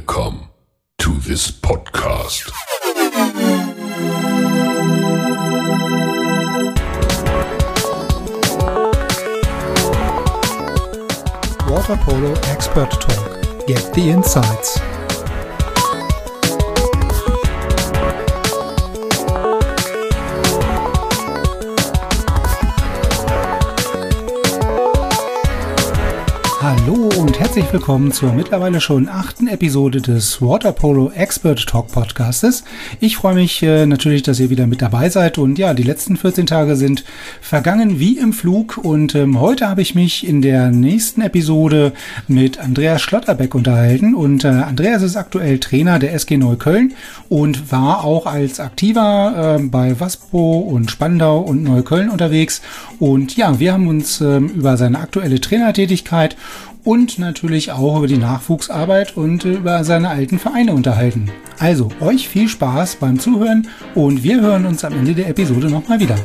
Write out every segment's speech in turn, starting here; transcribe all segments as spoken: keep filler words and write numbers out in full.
Welcome to this podcast. Water Polo Expert Talk. Get the insights. Hallo und herzlich willkommen zur mittlerweile schon achten Episode des Water Polo Expert Talk Podcastes. Ich freue mich äh, natürlich, dass ihr wieder mit dabei seid und ja, die letzten vierzehn Tage sind vergangen wie im Flug und ähm, heute habe ich mich in der nächsten Episode mit Andreas Schlotterbeck unterhalten und äh, Andreas ist aktuell Trainer der S G Neukölln und war auch als Aktiver äh, bei Waspo und Spandau und Neukölln unterwegs und ja, wir haben uns äh, über seine aktuelle Trainertätigkeit und natürlich auch über die Nachwuchsarbeit und über seine alten Vereine unterhalten. Also, euch viel Spaß beim Zuhören und wir hören uns am Ende der Episode nochmal wieder.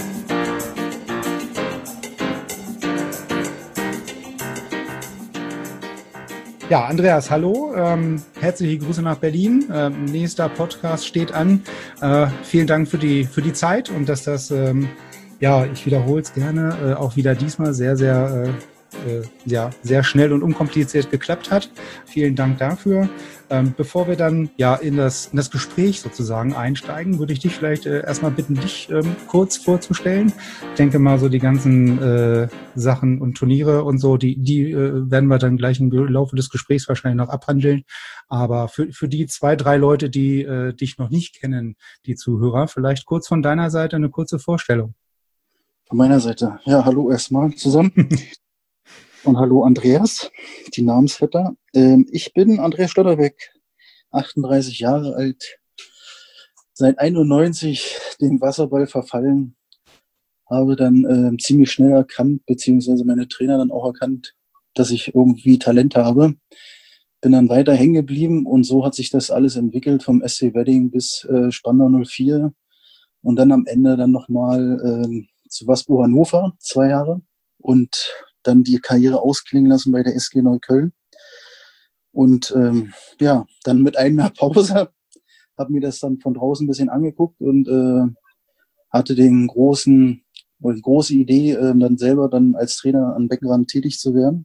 Ja, Andreas, hallo. Ähm, herzliche Grüße nach Berlin. Ähm, nächster Podcast steht an. Äh, vielen Dank für die, für die Zeit und dass das, ähm, ja, ich wiederhole es gerne, äh, auch wieder diesmal sehr, sehr äh, Äh, ja, sehr schnell und unkompliziert geklappt hat. Vielen Dank dafür. Ähm, bevor wir dann ja in das, in das Gespräch sozusagen einsteigen, würde ich dich vielleicht äh, erstmal bitten, dich ähm, kurz vorzustellen. Ich denke mal, so die ganzen äh, Sachen und Turniere und so, die, die äh, werden wir dann gleich im Laufe des Gesprächs wahrscheinlich noch abhandeln. Aber für, für die zwei, drei Leute, die äh, dich noch nicht kennen, die Zuhörer, vielleicht kurz von deiner Seite eine kurze Vorstellung. Von meiner Seite. Ja, hallo erstmal zusammen. Und hallo Andreas, die Namensvetter. Ähm, ich bin Andreas Schlotterbeck, achtunddreißig Jahre alt, seit einundneunzig dem Wasserball verfallen, habe dann ähm, ziemlich schnell erkannt, beziehungsweise meine Trainer dann auch erkannt, dass ich irgendwie Talent habe. Bin dann weiter hängen geblieben und so hat sich das alles entwickelt, vom S C Wedding bis äh, Spandau null vier und dann am Ende dann nochmal ähm, zu Waspo Hannover, zwei Jahre und dann die Karriere ausklingen lassen bei der S G Neukölln. Und ähm, ja, dann mit einem Jahr Pause, habe mir das dann von draußen ein bisschen angeguckt und äh, hatte den großen, oder die große Idee, äh, dann selber dann als Trainer am Beckenrand tätig zu werden.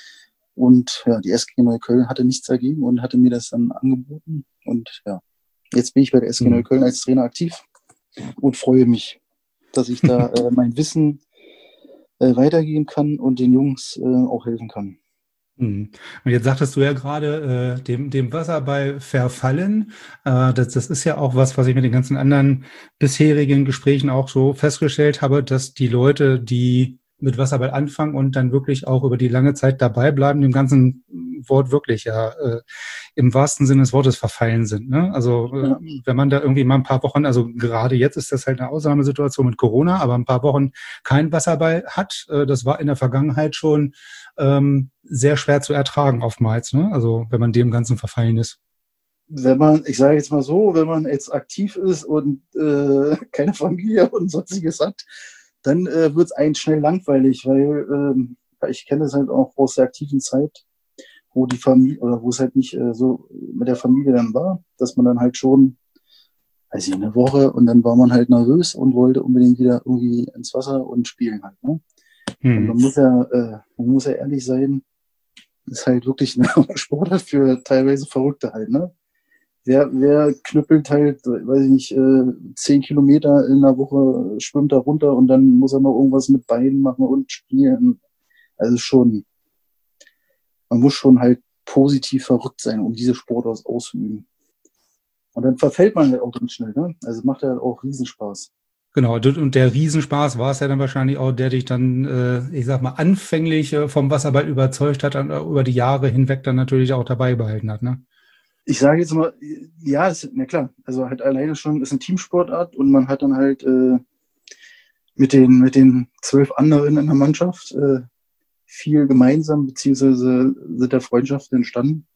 Und ja, die S G Neukölln hatte nichts dagegen und hatte mir das dann angeboten. Und ja, jetzt bin ich bei der S G Mhm. Neukölln als Trainer aktiv und freue mich, dass ich da äh, mein Wissen Äh, weitergeben kann und den Jungs äh, auch helfen kann. Mhm. Und jetzt sagtest du ja gerade, äh, dem, dem Wasserball verfallen. Äh, das, das ist ja auch was, was ich mit den ganzen anderen bisherigen Gesprächen auch so festgestellt habe, dass die Leute, die mit Wasserball anfangen und dann wirklich auch über die lange Zeit dabei bleiben, dem ganzen Wort wirklich ja äh, im wahrsten Sinne des Wortes verfallen sind. Ne? Also äh, Ja. wenn man da irgendwie mal ein paar Wochen, also gerade jetzt ist das halt eine Ausnahmesituation mit Corona, aber ein paar Wochen kein Wasserball hat, äh, das war in der Vergangenheit schon ähm, sehr schwer zu ertragen oftmals, ne? Also wenn man dem Ganzen verfallen ist. Wenn man, ich sage jetzt mal so, wenn man jetzt aktiv ist und äh, keine Familie und sonstiges hat, dann äh, wird es einen schnell langweilig, weil ähm, ich kenne es halt auch aus der aktiven Zeit, wo die Familie, oder wo es halt nicht äh, so mit der Familie dann war, dass man dann halt schon, weiß ich, eine Woche und dann war man halt nervös und wollte unbedingt wieder irgendwie ins Wasser und spielen halt, ne? Und man Hm. muss ja, äh, man muss ja ehrlich sein, ist halt wirklich eine Sportart für teilweise Verrückte halt, ne? Wer, wer knüppelt halt, weiß ich nicht, äh, zehn Kilometer in einer Woche, schwimmt da runter und dann muss er noch irgendwas mit Beinen machen und spielen. Also schon, man muss schon halt positiv verrückt sein, um diese Sportart auszuüben. Und dann verfällt man halt auch ganz schnell, ne? Also es macht ja auch Riesenspaß. Genau, d- und der Riesenspaß war es ja dann wahrscheinlich auch, der dich dann, äh, ich sag mal, anfänglich äh, vom Wasserball überzeugt hat und äh, über die Jahre hinweg dann natürlich auch dabei behalten hat, ne? Ich sage jetzt mal, ja, ist, na klar, also halt alleine schon ist eine Teamsportart und man hat dann halt äh, mit den mit den zwölf anderen in der Mannschaft äh, viel gemeinsam, beziehungsweise sind da Freundschaften entstanden.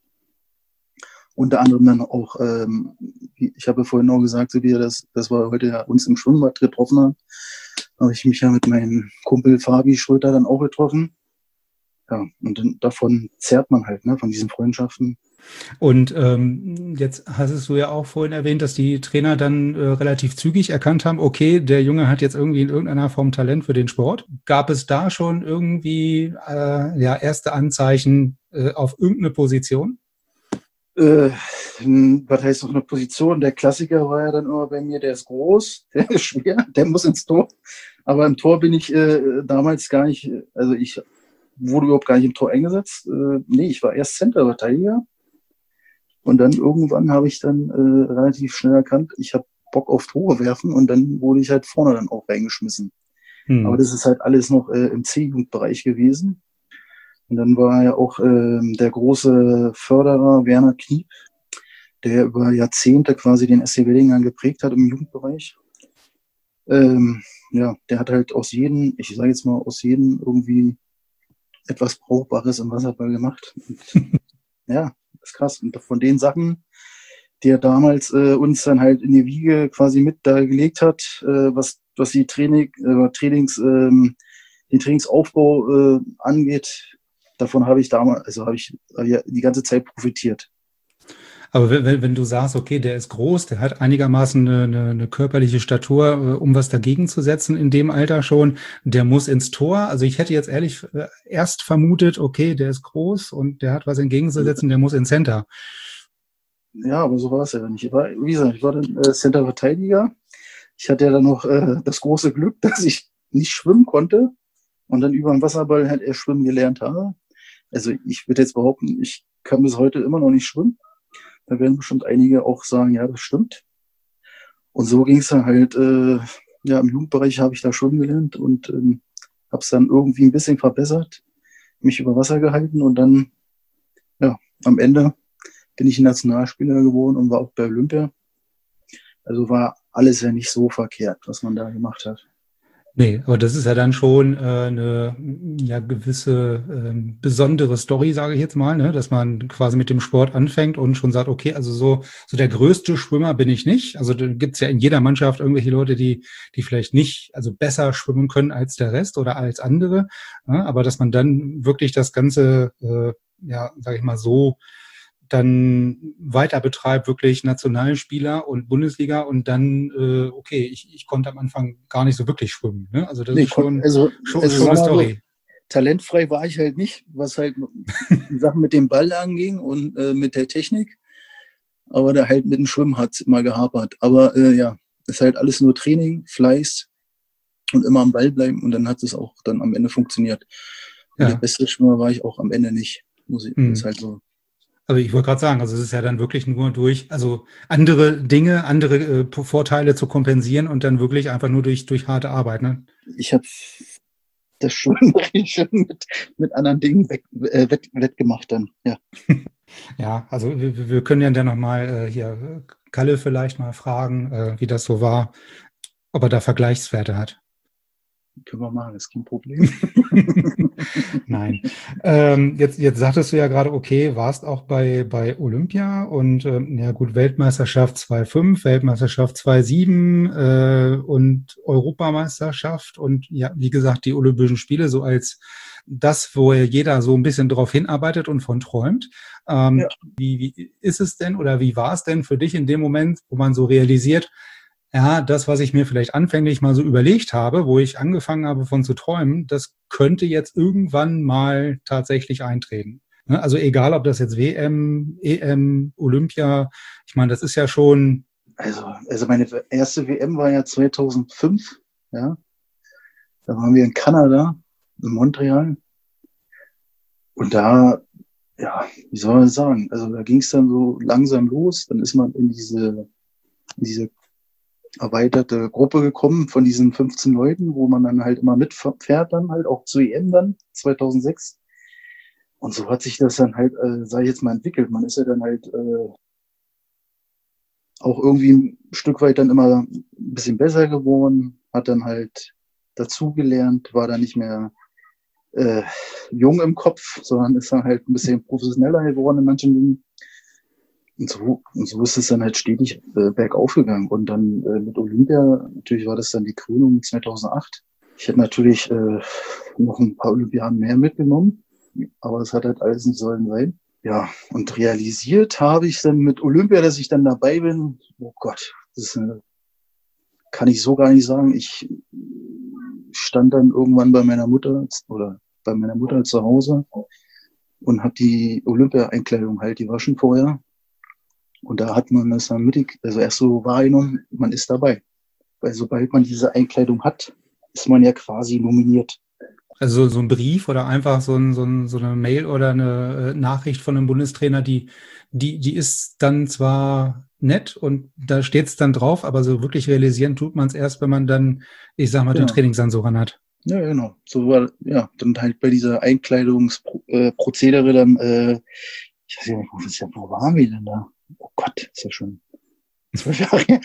Unter anderem dann auch, ähm, ich habe ja vorhin auch gesagt, so wie das, das wir heute ja uns im Schwimmbad getroffen haben, habe ich mich ja mit meinem Kumpel Fabi Schröter dann auch getroffen. ja, und dann, davon zehrt man halt, ne, von diesen Freundschaften. Und ähm, jetzt hast du ja auch vorhin erwähnt, dass die Trainer dann äh, relativ zügig erkannt haben, okay, der Junge hat jetzt irgendwie in irgendeiner Form Talent für den Sport. Gab es da schon irgendwie äh, ja, erste Anzeichen äh, auf irgendeine Position? Äh, was heißt noch eine Position? Der Klassiker war ja dann immer bei mir, der ist groß, der ist schwer, der muss ins Tor. Aber im Tor bin ich äh, damals gar nicht, also ich wurde überhaupt gar nicht im Tor eingesetzt. Äh, nee, ich war erst Center-Verteidiger. Und dann irgendwann habe ich dann äh, relativ schnell erkannt, ich habe Bock auf Tore werfen und dann wurde ich halt vorne dann auch reingeschmissen. Hm. Aber das ist halt alles noch äh, im C-Jugendbereich gewesen. Und dann war ja auch äh, der große Förderer Werner Kniep, der über Jahrzehnte quasi den S C Weddingern geprägt hat im Jugendbereich. Ähm, ja, der hat halt aus jedem, ich sage jetzt mal, aus jedem irgendwie etwas Brauchbares im Wasserball gemacht. Und, ja, das ist krass. Und von den Sachen, die er damals äh, uns dann halt in die Wiege quasi mit da gelegt hat, äh, was, was die Training, äh, Trainings, ähm, den Trainingsaufbau äh, angeht, davon habe ich damals, also habe ich, hab ich die ganze Zeit profitiert. Aber wenn, wenn du sagst, okay, der ist groß, der hat einigermaßen eine, eine, eine körperliche Statur, um was dagegen zu setzen in dem Alter schon, der muss ins Tor. Also ich hätte jetzt ehrlich erst vermutet, okay, der ist groß und der hat was entgegenzusetzen, der muss ins Center. Ja, aber so war es ja nicht. Ich war, wie gesagt, ich war dann äh, Center-Verteidiger. Ich hatte ja dann noch äh, das große Glück, dass ich nicht schwimmen konnte und dann über den Wasserball halt erst schwimmen gelernt habe. Also ich würde jetzt behaupten, ich kann bis heute immer noch nicht schwimmen. Da werden bestimmt einige auch sagen, ja, das stimmt. Und so ging es dann halt, äh, ja, im Jugendbereich habe ich da schwimmen gelernt und ähm, habe es dann irgendwie ein bisschen verbessert, mich über Wasser gehalten und dann, ja, am Ende bin ich Nationalspieler geworden und war auch bei Olympia. Also war alles ja nicht so verkehrt, was man da gemacht hat. Nee, aber das ist ja dann schon äh, eine ja, gewisse ähm, besondere Story, sage ich jetzt mal, ne? Dass man quasi mit dem Sport anfängt und schon sagt, okay, also so so der größte Schwimmer bin ich nicht. Also da gibt's ja in jeder Mannschaft irgendwelche Leute, die die vielleicht nicht, also besser schwimmen können als der Rest oder als andere. Ja? Aber dass man dann wirklich das Ganze, äh, ja, sage ich mal so, dann weiter betreibt, wirklich Nationalspieler und Bundesliga und dann, äh, okay, ich, ich konnte am Anfang gar nicht so wirklich schwimmen. Ne? Also das nee, ist schon, also, schon, also schon eine Story. So, talentfrei war ich halt nicht, was halt die Sachen mit dem Ball anging und äh, mit der Technik. Aber da halt mit dem Schwimmen hat es immer gehapert. Aber äh, ja, ist halt alles nur Training, Fleiß und immer am Ball bleiben und dann hat es auch dann am Ende funktioniert. Und ja. Der beste Schwimmer war ich auch am Ende nicht. Muss ich, hm. Ist halt so. Also ich wollte gerade sagen, also es ist ja dann wirklich nur durch, also andere Dinge, andere äh, Vorteile zu kompensieren und dann wirklich einfach nur durch durch harte Arbeit, ne? Ich habe das schon mit, mit anderen Dingen weg, äh, wett, wettgemacht dann, ja. Ja, also wir, wir können ja dann nochmal äh, hier Kalle vielleicht mal fragen, äh, wie das so war, ob er da Vergleichswerte hat. Können wir machen, das ist kein Problem. Nein. Ähm, jetzt, jetzt sagtest du ja gerade, okay, warst auch bei, bei Olympia und ähm, ja gut, Weltmeisterschaft zwei Komma fünf, Weltmeisterschaft zwei Komma sieben äh, und Europameisterschaft und ja, wie gesagt, die Olympischen Spiele so als das, wo jeder so ein bisschen drauf hinarbeitet und von träumt. Ähm, ja. wie, wie ist es denn oder wie war es denn für dich in dem Moment, wo man so realisiert, ja, das, was ich mir vielleicht anfänglich mal so überlegt habe, wo ich angefangen habe von zu träumen, das könnte jetzt irgendwann mal tatsächlich eintreten. Also egal, ob das jetzt W M, E M, Olympia, ich meine, das ist ja schon... Also, also meine erste W M war ja zweitausendfünf, ja. Da waren wir in Kanada, in Montreal. Und da, ja, wie soll man das sagen? Also da ging es dann so langsam los, dann ist man in diese, in diese erweiterte Gruppe gekommen von diesen fünfzehn Leuten, wo man dann halt immer mitfährt, dann halt auch zur E M dann, zweitausendsechs. Und so hat sich das dann halt, äh, sag ich jetzt mal, entwickelt. Man ist ja dann halt äh, auch irgendwie ein Stück weit dann immer ein bisschen besser geworden, hat dann halt dazugelernt, war dann nicht mehr äh, jung im Kopf, sondern ist dann halt ein bisschen professioneller geworden in manchen Dingen. Und so, und so ist es dann halt stetig äh, bergauf gegangen. Und dann äh, mit Olympia, natürlich war das dann die Krönung zweitausendacht. Ich hätte natürlich äh, noch ein paar Olympiaden mehr mitgenommen. aber es hat halt alles nicht sollen sein. Ja, und realisiert habe ich dann mit Olympia, dass ich dann dabei bin. Oh Gott, das äh, kann ich so gar nicht sagen. Ich stand dann irgendwann bei meiner Mutter oder bei meiner Mutter zu Hause und habe die Olympia-Einkleidung halt gewaschen vorher. Und da hat man das dann mittig, also erst so wahrgenommen, man ist dabei. Weil sobald man diese Einkleidung hat, ist man ja quasi nominiert. Also so ein Brief oder einfach so, ein, so, ein, so eine Mail oder eine Nachricht von einem Bundestrainer, die, die, die ist dann zwar nett und da steht es dann drauf, aber so wirklich realisieren tut man es erst, wenn man dann, ich sag mal, Genau. den Trainingsanzug an hat. Ja, genau. So war, ja, dann halt bei dieser Einkleidungsprozedere dann, äh, ich weiß nicht, wo, ist ja, wo waren wir denn da? Oh Gott, ist ja schon zwölf Jahre her.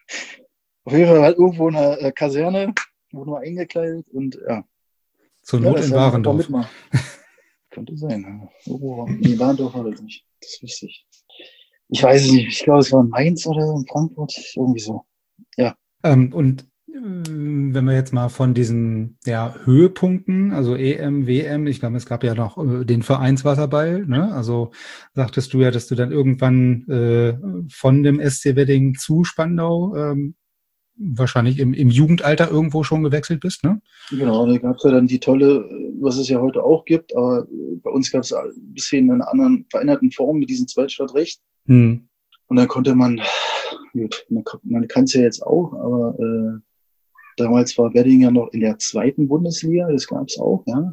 Auf jeden Fall halt irgendwo in einer Kaserne, wurde nur eingekleidet und ja. Zur Ja, Not in Warendorf. Könnte sein. Ja. Irgendwo, nee, Warendorf war das nicht. Das wüsste ich. Ich weiß es nicht. Ich glaube, es war in Mainz oder in Frankfurt. Irgendwie so. Ja. Ähm, und äh, wenn wir jetzt mal von diesen ja, Höhepunkten, also E M, W M, ich glaube, es gab ja noch äh, den Vereinswasserball, ne? Also sagtest du ja, dass du dann irgendwann äh, von dem S C Wedding zu Spandau ähm, wahrscheinlich im, im Jugendalter irgendwo schon gewechselt bist, ne? Genau, da gab es ja dann die tolle, was es ja heute auch gibt, aber bei uns gab es ein bisschen in einer anderen veränderten Form mit diesem Zweitstadtrecht. Hm. Und dann konnte man, gut, man, man kann es ja jetzt auch, aber äh, damals war Wedding ja noch in der zweiten Bundesliga, das gab es auch, ja.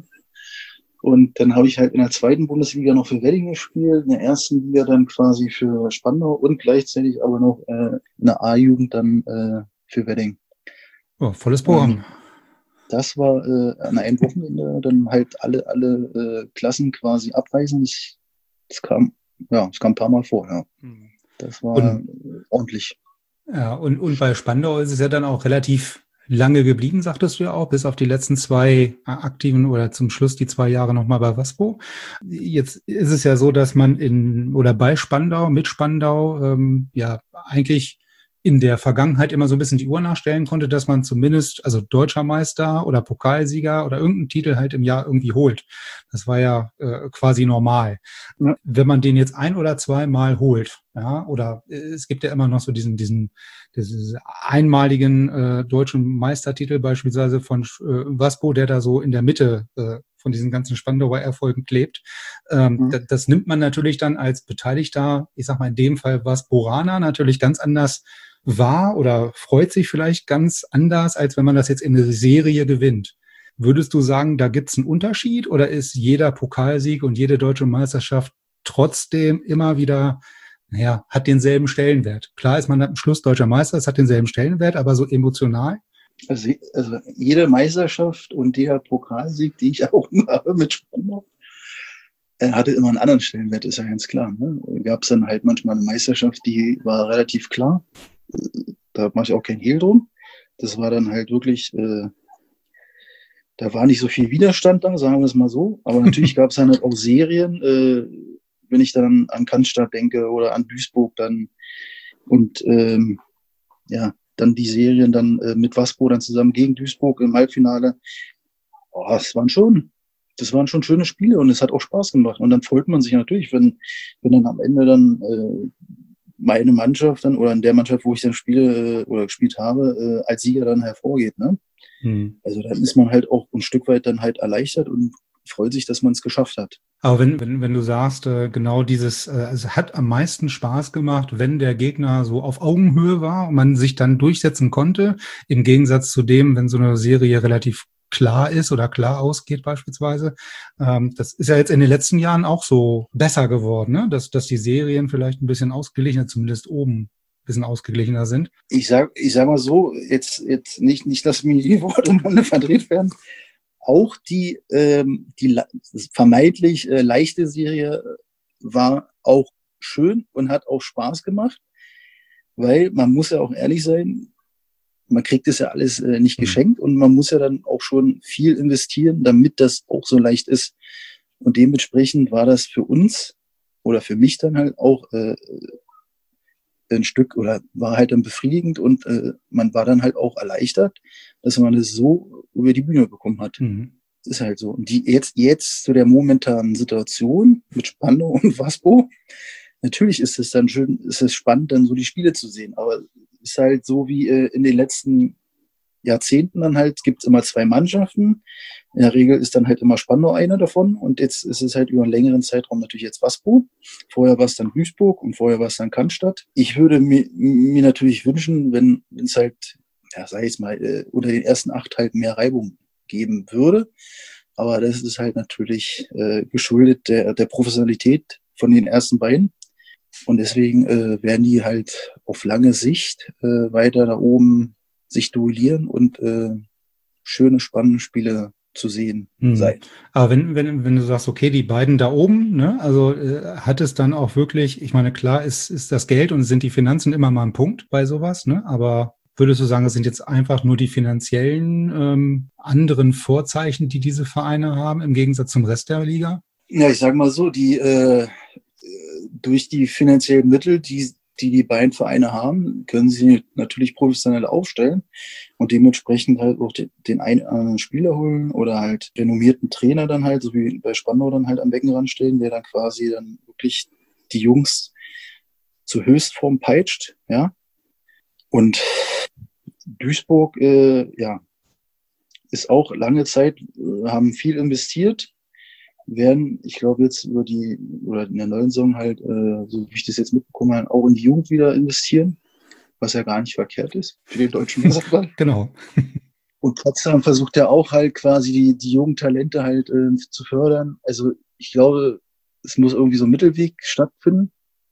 Und dann habe ich halt in der zweiten Bundesliga noch für Wedding gespielt, in der ersten Liga dann quasi für Spandau und gleichzeitig aber noch äh, in der A-Jugend dann äh, für Wedding. Oh, volles Programm. Ähm, das war äh, an einem Wochenende dann halt alle alle äh, Klassen quasi abreisen. Das, das kam ja, es kam ein paar Mal vor. Ja. Das war und, ordentlich. Ja, und und bei Spandau ist es ja dann auch relativ lange geblieben, sagtest du ja auch, bis auf die letzten zwei aktiven oder zum Schluss die zwei Jahre nochmal bei Waspo. Jetzt ist es ja so, dass man in oder bei Spandau, mit Spandau, ähm, ja eigentlich in der Vergangenheit immer so ein bisschen die Uhr nachstellen konnte, dass man zumindest, also Deutscher Meister oder Pokalsieger oder irgendeinen Titel halt im Jahr irgendwie holt. Das war ja äh, quasi normal. Ja. Wenn man den jetzt ein oder zweimal holt, ja, oder äh, es gibt ja immer noch so diesen, diesen, diesen einmaligen äh, deutschen Meistertitel beispielsweise von äh, Waspo, der da so in der Mitte äh, von diesen ganzen Spandauer Erfolgen klebt. Ähm, mhm. das, das nimmt man natürlich dann als Beteiligter, ich sag mal in dem Fall Wasporaner, natürlich ganz anders wahr oder freut sich vielleicht ganz anders, als wenn man das jetzt in eine Serie gewinnt. Würdest du sagen, da gibt es einen Unterschied oder ist jeder Pokalsieg und jede deutsche Meisterschaft trotzdem immer wieder, naja, hat denselben Stellenwert? Klar ist man am Schluss deutscher Meister, es hat denselben Stellenwert, aber so emotional? Also, also jede Meisterschaft und der Pokalsieg, die ich auch immer habe mit Spandau, hatte immer einen anderen Stellenwert, ist ja ganz klar. Ne? Gab es dann halt manchmal eine Meisterschaft, die war relativ klar. Da mache ich auch kein Hehl drum. Das war dann halt wirklich, äh, da war nicht so viel Widerstand da, sagen wir es mal so. Aber natürlich gab es dann halt auch Serien, äh, wenn ich dann an Cannstatt denke oder an Duisburg dann und ähm, ja, dann die Serien dann äh, mit Waspo dann zusammen gegen Duisburg im Halbfinale. Oh, das waren schon, das waren schon schöne Spiele und es hat auch Spaß gemacht. Und dann freut man sich natürlich, wenn, wenn dann am Ende dann äh, meine Mannschaft dann oder in der Mannschaft, wo ich dann spiele äh, oder gespielt habe, äh, als Sieger dann hervorgeht. Ne? Hm. Also dann ist man halt auch ein Stück weit dann halt erleichtert und freut sich, dass man es geschafft hat. Aber wenn, wenn, wenn du sagst, äh, genau dieses, äh, es hat am meisten Spaß gemacht, wenn der Gegner so auf Augenhöhe war und man sich dann durchsetzen konnte, im Gegensatz zu dem, wenn so eine Serie relativ klar ist oder klar ausgeht beispielsweise. Ähm, das ist ja jetzt in den letzten Jahren auch so besser geworden, ne? dass, dass die Serien vielleicht ein bisschen ausgeglichener, zumindest oben ein bisschen ausgeglichener sind. Ich sag, ich sag mal so, jetzt, jetzt nicht, nicht, dass mir die Worte im Munde verdreht werden. Auch die, ähm, die vermeintlich äh, leichte Serie war auch schön und hat auch Spaß gemacht, weil man muss ja auch ehrlich sein, man kriegt das ja alles äh, nicht geschenkt und man muss ja dann auch schon viel investieren, damit das auch so leicht ist. Und dementsprechend war das für uns oder für mich dann halt auch äh, ein Stück oder war halt dann befriedigend und äh, man war dann halt auch erleichtert, dass man es so über die Bühne bekommen hat. Mhm. ist halt so. Und die jetzt, jetzt zu der momentanen Situation mit Spandau und Waspo, natürlich ist es dann schön, ist es spannend, dann so die Spiele zu sehen. Aber ist halt so wie äh, in den letzten Jahrzehnten dann halt, gibt es immer zwei Mannschaften. In der Regel ist dann halt immer Spandau eine davon. Und jetzt ist es halt über einen längeren Zeitraum natürlich jetzt Waspo. Vorher war es dann Duisburg und vorher war es dann Cannstatt. Ich würde mir, mir natürlich wünschen, wenn es halt, ja, sag ich jetzt mal, äh, unter den ersten acht halt mehr Reibung geben würde. Aber das ist halt natürlich äh, geschuldet der, der Professionalität von den ersten beiden. Und deswegen äh, werden die halt auf lange Sicht äh, weiter da oben sich duellieren und äh, schöne, spannende Spiele zu sehen hm. sein. Aber wenn, wenn, wenn du sagst, okay, die beiden da oben, ne, also äh, hat es dann auch wirklich, ich meine, klar ist, ist das Geld und sind die Finanzen immer mal ein Punkt bei sowas, ne, aber würdest du sagen, es sind jetzt einfach nur die finanziellen ähm, anderen Vorzeichen, die diese Vereine haben, im Gegensatz zum Rest der Liga? Ja, ich sage mal so, die äh, durch die finanziellen Mittel, die, die die beiden Vereine haben, können sie natürlich professionell aufstellen und dementsprechend halt auch den, den einen oder anderen Spieler holen oder halt renommierten Trainer dann halt, so wie bei Spandau dann halt am Beckenrand stehen, der dann quasi dann wirklich die Jungs zur Höchstform peitscht, ja. Und Duisburg, äh, ja, ist auch lange Zeit, äh, haben viel investiert, werden, ich glaube jetzt über die, oder in der neuen Saison halt, äh, so wie ich das jetzt mitbekommen habe, auch in die Jugend wieder investieren, was ja gar nicht verkehrt ist für den deutschen Fußball. Genau. Und Potsdam versucht ja auch halt quasi die, die jungen Talente halt äh, zu fördern. Also ich glaube, es muss irgendwie so ein Mittelweg stattfinden.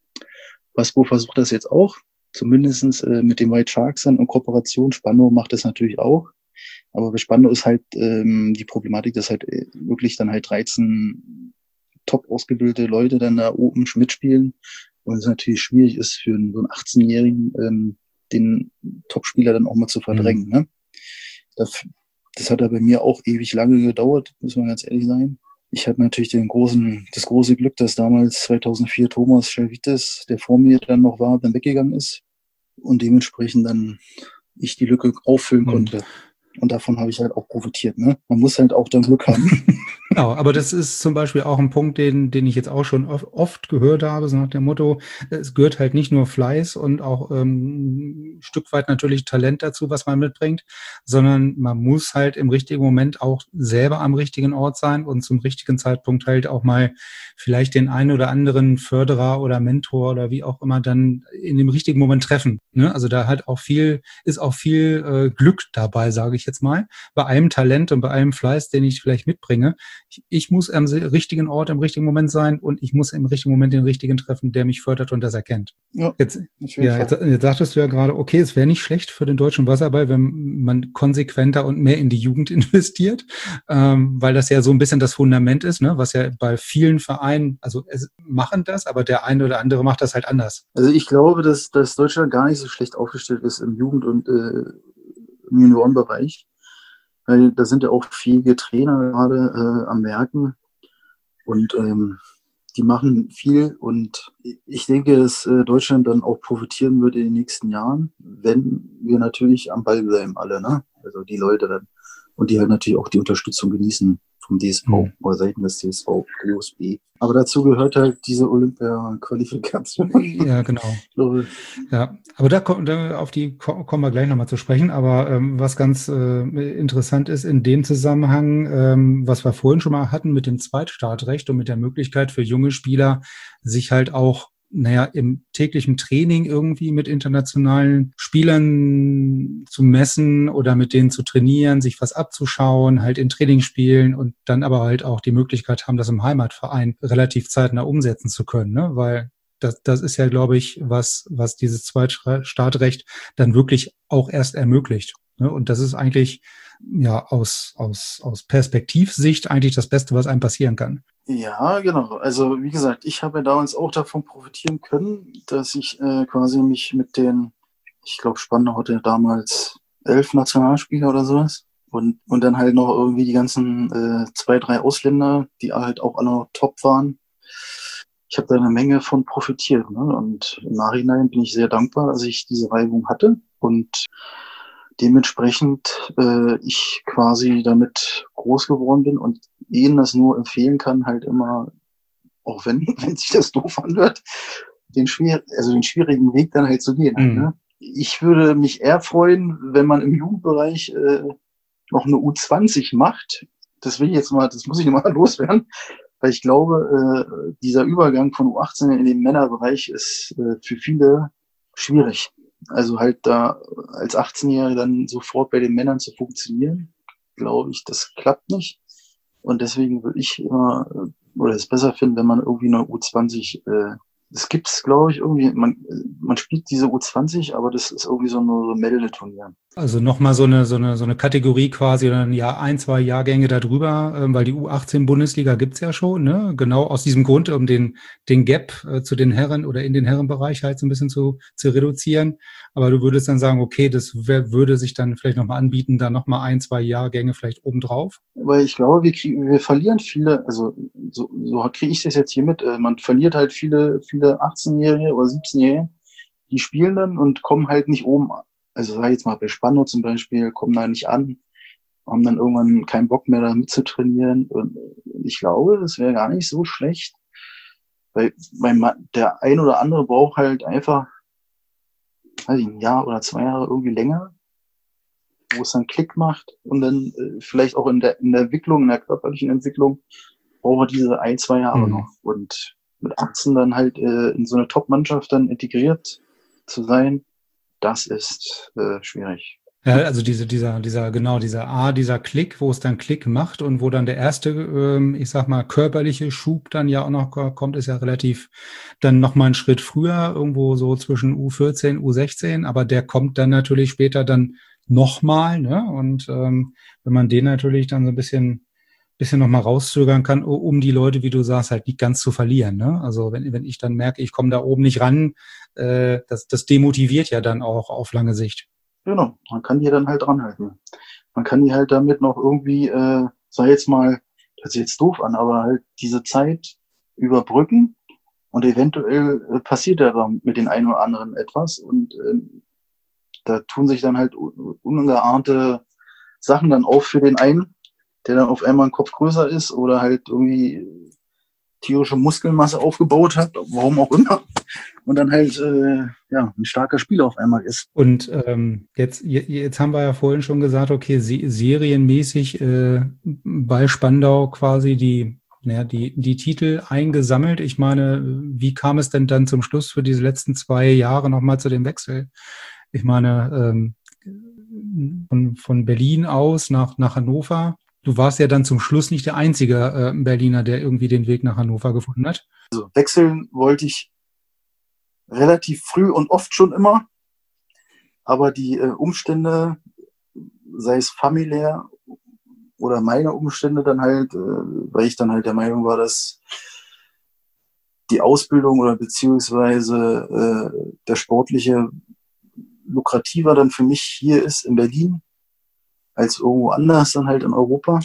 Waspo versucht das jetzt auch, zumindest äh, mit den White Sharks dann in Kooperation. Spandau macht das natürlich auch. Aber bei Spandau ist halt ähm, die Problematik, dass halt äh, wirklich dann halt dreizehn top ausgebildete Leute dann da oben mitspielen. Und es natürlich schwierig ist für einen, so einen achtzehnjährigen ähm, den Topspieler dann auch mal zu verdrängen. Mhm. Ne? Das, das hat ja bei mir auch ewig lange gedauert, muss man ganz ehrlich sein. Ich hatte natürlich den großen, das große Glück, dass damals zweitausendvier Thomas Schelvites, der vor mir dann noch war, dann weggegangen ist und dementsprechend dann ich die Lücke auffüllen konnte. Mhm. Und davon habe ich halt auch profitiert. Ne? Man muss halt auch dann Glück haben. Genau, aber das ist zum Beispiel auch ein Punkt, den, den ich jetzt auch schon oft, oft gehört habe, so nach dem Motto, es gehört halt nicht nur Fleiß und auch ähm, ein Stück weit natürlich Talent dazu, was man mitbringt, sondern man muss halt im richtigen Moment auch selber am richtigen Ort sein und zum richtigen Zeitpunkt halt auch mal vielleicht den einen oder anderen Förderer oder Mentor oder wie auch immer dann in dem richtigen Moment treffen. Ne? Also da halt auch viel, ist auch viel äh, Glück dabei, sage ich jetzt mal, bei allem Talent und bei allem Fleiß, den ich vielleicht mitbringe. Ich, ich muss am richtigen Ort im richtigen Moment sein und ich muss im richtigen Moment den richtigen treffen, der mich fördert und das erkennt. Ja, jetzt, ja, jetzt, jetzt sagtest du ja gerade, okay, es wäre nicht schlecht für den deutschen Wasserball, wenn man konsequenter und mehr in die Jugend investiert, ähm, weil das ja so ein bisschen das Fundament ist, ne, was ja bei vielen Vereinen, also es machen das, aber der eine oder andere macht das halt anders. Also ich glaube, dass, dass Deutschland gar nicht so schlecht aufgestellt ist im Jugend- und äh, im Juniorenbereich. Weil da sind ja auch fähige Trainer gerade äh, am Werken und ähm, die machen viel und ich denke, dass äh, Deutschland dann auch profitieren wird in den nächsten Jahren, wenn wir natürlich am Ball bleiben alle, ne? Also die Leute dann und die halt natürlich auch die Unterstützung genießen vom D S V mhm. oder Seiten des D S V, U S B. Aber dazu gehört halt diese Olympia-Qualifikation. Ja, genau. Ja, aber da, da auf die kommen wir gleich nochmal zu sprechen. Aber ähm, was ganz äh, interessant ist in dem Zusammenhang, ähm, was wir vorhin schon mal hatten mit dem Zweitstartrecht und mit der Möglichkeit für junge Spieler, sich halt auch naja, im täglichen Training irgendwie mit internationalen Spielern zu messen oder mit denen zu trainieren, sich was abzuschauen, halt in Trainingsspielen und dann aber halt auch die Möglichkeit haben, das im Heimatverein relativ zeitnah umsetzen zu können, ne? Weil das, das ist ja, glaube ich, was, was dieses Zweitstartrecht dann wirklich auch erst ermöglicht. Ne? Und das ist eigentlich, ja, aus, aus, aus Perspektivsicht eigentlich das Beste, was einem passieren kann. Ja, genau. Also wie gesagt, ich habe ja damals auch davon profitieren können, dass ich äh, quasi mich mit den, ich glaube Spandau hatte damals elf Nationalspieler oder sowas und, und dann halt noch irgendwie die ganzen äh, zwei, drei Ausländer, die halt auch alle noch top waren. Ich habe da eine Menge von profitiert, ne? Und im Nachhinein bin ich sehr dankbar, dass ich diese Reibung hatte und dementsprechend äh, ich quasi damit groß geworden bin und ihnen das nur empfehlen kann, halt immer, auch wenn, wenn sich das doof anhört, den schwer, also den schwierigen Weg dann halt zu gehen. Halt, Mhm. ne? Ich würde mich eher freuen, wenn man im Jugendbereich äh, noch eine U zwanzig macht. Das will ich jetzt mal, das muss ich mal loswerden, weil ich glaube, äh, dieser Übergang von U achtzehn in den Männerbereich ist äh, für viele schwierig. Also halt da als achtzehnjähriger dann sofort bei den Männern zu funktionieren, glaube ich, das klappt nicht. Und deswegen würde ich immer, äh, oder es besser finden, wenn man irgendwie eine U zwanzig, äh, das gibt's, glaube ich, irgendwie, man, man spielt diese U zwanzig, aber das ist irgendwie so ein Meldeturnier. Also nochmal so eine, so eine, so eine Kategorie quasi oder ein Jahr, ein, zwei Jahrgänge darüber, ähm, weil die U achtzehn Bundesliga gibt's ja schon, ne? Genau aus diesem Grund, um den, den Gap äh, zu den Herren oder in den Herrenbereich halt so ein bisschen zu, zu reduzieren. Aber du würdest dann sagen, okay, das wär, würde sich dann vielleicht nochmal anbieten, da nochmal ein, zwei Jahrgänge vielleicht obendrauf. Weil ich glaube, wir kriegen, wir verlieren viele, also so, so kriege ich das jetzt hier mit, äh, man verliert halt viele, viele achtzehnjährige oder siebzehnjährige, die spielen dann und kommen halt nicht oben. Also sag ich jetzt mal bei Spandau zum Beispiel, kommen da nicht an, haben dann irgendwann keinen Bock mehr da mitzutrainieren. Und ich glaube, das wäre gar nicht so schlecht, weil, weil man, der ein oder andere braucht halt einfach, weiß ich, ein Jahr oder zwei Jahre irgendwie länger, wo es dann Klick macht und dann äh, vielleicht auch in der, in der Entwicklung, in der körperlichen Entwicklung, braucht er diese ein, zwei Jahre Mhm. noch. Und mit achtzehn dann halt äh, in so eine Top-Mannschaft dann integriert zu sein, das ist äh, schwierig. Ja, also diese, dieser, dieser, genau, dieser A, dieser Klick, wo es dann Klick macht und wo dann der erste, ähm, ich sag mal, körperliche Schub dann ja auch noch kommt, ist ja relativ dann nochmal einen Schritt früher, irgendwo so zwischen U vierzehn, U sechzehn, aber der kommt dann natürlich später dann nochmal, ne? Und ähm, wenn man den natürlich dann so ein bisschen bisschen noch mal rauszögern kann, um die Leute, wie du sagst, halt nicht ganz zu verlieren. Ne? Also wenn, wenn ich dann merke, ich komme da oben nicht ran, äh, das, das demotiviert ja dann auch auf lange Sicht. Genau, man kann die dann halt dranhalten. Man kann die halt damit noch irgendwie, äh, sag jetzt mal, das ist jetzt doof an, aber halt diese Zeit überbrücken und eventuell äh, passiert ja dann mit den einen oder anderen etwas und äh, da tun sich dann halt un- ungeahnte Sachen dann auf für den einen, der dann auf einmal ein Kopf größer ist oder halt irgendwie tierische Muskelmasse aufgebaut hat, warum auch immer, und dann halt äh, ja ein starker Spieler auf einmal ist. Und ähm, jetzt, jetzt haben wir ja vorhin schon gesagt, okay, se- serienmäßig äh, bei Spandau quasi die, naja, die, die Titel eingesammelt. Ich meine, wie kam es denn dann zum Schluss für diese letzten zwei Jahre nochmal zu dem Wechsel? Ich meine, ähm, von, von Berlin aus nach, nach Hannover. Du warst ja dann zum Schluss nicht der einzige äh, Berliner, der irgendwie den Weg nach Hannover gefunden hat. Also wechseln wollte ich relativ früh und oft schon immer, aber die äh, Umstände, sei es familiär oder meine Umstände dann halt, äh, weil ich dann halt der Meinung war, dass die Ausbildung oder beziehungsweise äh, der sportliche lukrativer dann für mich hier ist in Berlin als irgendwo anders dann halt in Europa.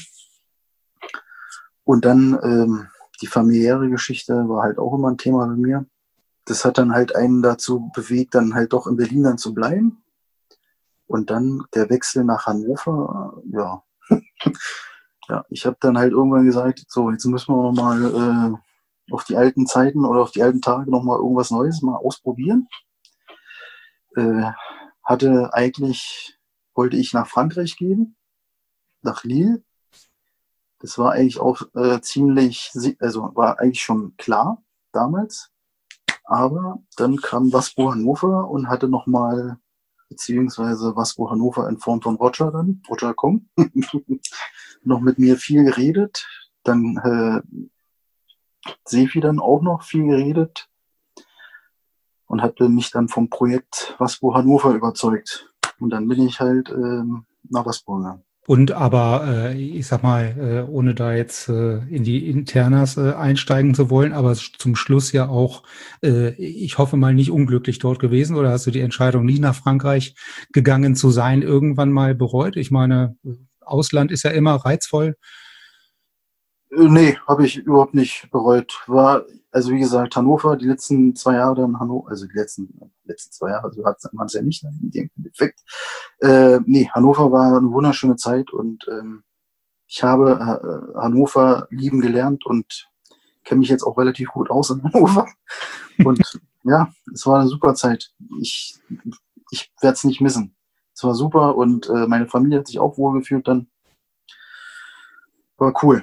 Und dann ähm, die familiäre Geschichte war halt auch immer ein Thema bei mir. Das hat dann halt einen dazu bewegt, dann halt doch in Berlin dann zu bleiben. Und dann der Wechsel nach Hannover, ja. Ja, ich habe dann halt irgendwann gesagt, so, jetzt müssen wir nochmal äh, auf die alten Zeiten oder auf die alten Tage nochmal irgendwas Neues mal ausprobieren. Äh, hatte eigentlich, wollte ich nach Frankreich gehen, nach Lille. Das war eigentlich auch äh, ziemlich, also war eigentlich schon klar damals. Aber dann kam Waspo Hannover und hatte nochmal, beziehungsweise Waspo Hannover in Form von Roger dann, Roger Kong, noch mit mir viel geredet. Dann äh, Sefi dann auch noch viel geredet und hatte mich dann vom Projekt Waspo Hannover überzeugt. Und dann bin ich halt ähm, nach Waspo gegangen. Und aber, äh, ich sag mal, äh, ohne da jetzt äh, in die Internas äh, einsteigen zu wollen, aber zum Schluss ja auch, äh, ich hoffe mal, nicht unglücklich dort gewesen, oder hast du die Entscheidung, nie nach Frankreich gegangen zu sein, irgendwann mal bereut? Ich meine, Ausland ist ja immer reizvoll. Äh, nee, habe ich überhaupt nicht bereut. War, also wie gesagt, Hannover, die letzten zwei Jahre dann Hannover, also die letzten, letzten zwei Jahre, so hat man es ja nicht in dem, Effekt. Äh, nee, Hannover war eine wunderschöne Zeit und ähm, ich habe äh, Hannover lieben gelernt und kenne mich jetzt auch relativ gut aus in Hannover. Und ja, es war eine super Zeit. Ich, ich werde es nicht missen. Es war super und äh, meine Familie hat sich auch wohlgefühlt dann. War cool.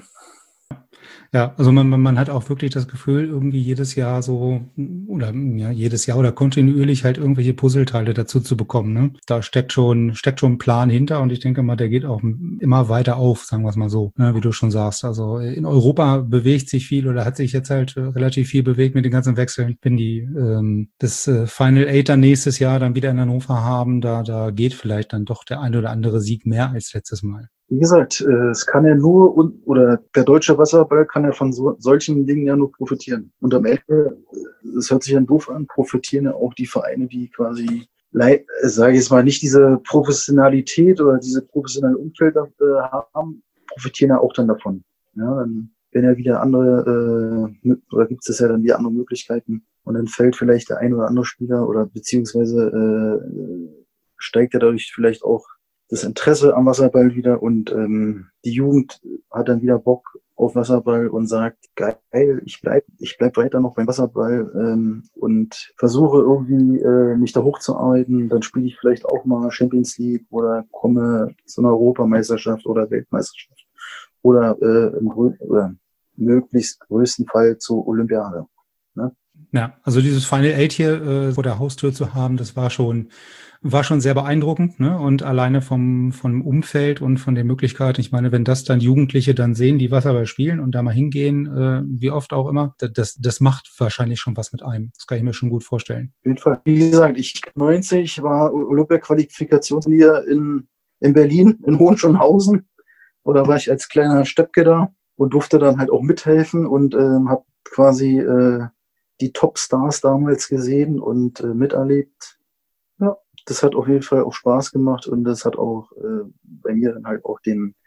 Ja, also man, man man hat auch wirklich das Gefühl, irgendwie jedes Jahr so, oder ja, jedes Jahr oder kontinuierlich halt irgendwelche Puzzleteile dazu zu bekommen. Ne? Da steckt schon, steckt schon ein Plan hinter und ich denke mal, der geht auch immer weiter auf, sagen wir es mal so, ne, wie du schon sagst. Also in Europa bewegt sich viel oder hat sich jetzt halt relativ viel bewegt mit den ganzen Wechseln. Wenn die ähm, das äh, Final Eight dann nächstes Jahr dann wieder in Hannover haben, da, da geht vielleicht dann doch der ein oder andere Sieg mehr als letztes Mal. Wie gesagt, äh, es kann ja nur, un- oder der deutsche Wasserball kann ja von so, solchen Dingen ja nur profitieren. Und am Ende, äh, es hört sich dann doof an, profitieren ja auch die Vereine, die quasi, lei- äh, sage ich jetzt mal, nicht diese Professionalität oder diese professionelle Umfeld äh, haben, profitieren ja auch dann davon. Ja, dann werden ja wieder andere, äh, mö- oder gibt es ja dann wieder andere Möglichkeiten. Und dann fällt vielleicht der ein oder andere Spieler oder beziehungsweise äh, steigt ja dadurch vielleicht auch das Interesse am Wasserball wieder und ähm, die Jugend hat dann wieder Bock auf Wasserball und sagt, geil, ich bleib, ich bleib weiter noch beim Wasserball ähm, und versuche irgendwie äh, mich da hochzuarbeiten. Dann spiele ich vielleicht auch mal Champions League oder komme zu einer Europameisterschaft oder Weltmeisterschaft oder äh, im grö- oder möglichst größten Fall zur Olympiade. Ne? Ja, also dieses Final Eight hier äh, vor der Haustür zu haben, das war schon war schon sehr beeindruckend, ne? Und alleine vom vom Umfeld und von den Möglichkeiten, ich meine, wenn das dann Jugendliche dann sehen, die Wasserball spielen und da mal hingehen, äh, wie oft auch immer, das das macht wahrscheinlich schon was mit einem. Das kann ich mir schon gut vorstellen. Auf jeden Fall. Wie gesagt, ich neunzig war Olympia-Qualifikationsturnier in, in Berlin, in Hohenschönhausen. Oder war ich als kleiner Steppke da und durfte dann halt auch mithelfen und ähm, habe quasi äh, die Top-Stars damals gesehen und äh, miterlebt. Ja, das hat auf jeden Fall auch Spaß gemacht und das hat auch äh, bei mir dann halt auch den,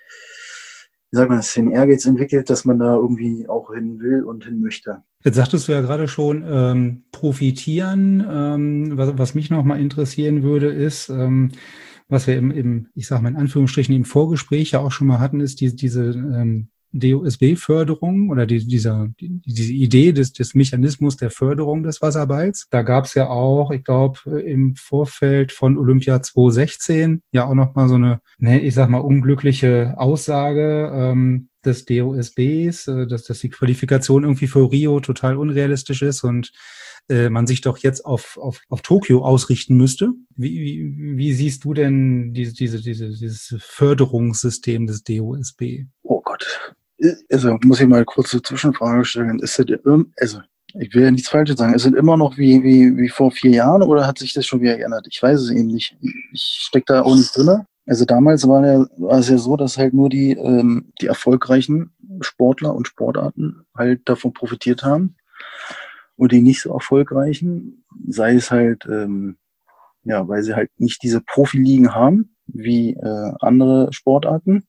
wie sagt man das, den Ehrgeiz entwickelt, dass man da irgendwie auch hin will und hin möchte. Jetzt sagtest du ja gerade schon, ähm, profitieren. Ähm, was, was mich noch mal interessieren würde, ist, ähm, was wir im, im, ich sage mal in Anführungsstrichen, im Vorgespräch ja auch schon mal hatten, ist die, diese ähm, D O S B-Förderung oder die, dieser, die, diese Idee des, des Mechanismus der Förderung des Wasserballs. Da gab es ja auch, ich glaube, im Vorfeld von Olympia zwanzig sechzehn ja auch noch mal so eine, ne, ich sag mal, unglückliche Aussage ähm, des D O S Bs, äh, dass, dass die Qualifikation irgendwie für Rio total unrealistisch ist und äh, man sich doch jetzt auf, auf, auf Tokio ausrichten müsste. Wie, wie, wie siehst du denn diese, diese, diese, dieses Förderungssystem des D O S B? Oh Gott. Also muss ich mal kurz eine Zwischenfrage stellen. Ist das, also ich will ja nichts Falsches sagen. Ist es immer noch wie, wie, wie vor vier Jahren oder hat sich das schon wieder geändert? Ich weiß es eben nicht. Ich stecke da auch nicht drin. Also damals war, ja, war es ja so, dass halt nur die, ähm, die erfolgreichen Sportler und Sportarten halt davon profitiert haben. Und die nicht so erfolgreichen, sei es halt, ähm, ja, weil sie halt nicht diese Profiligen haben, wie äh, andere Sportarten.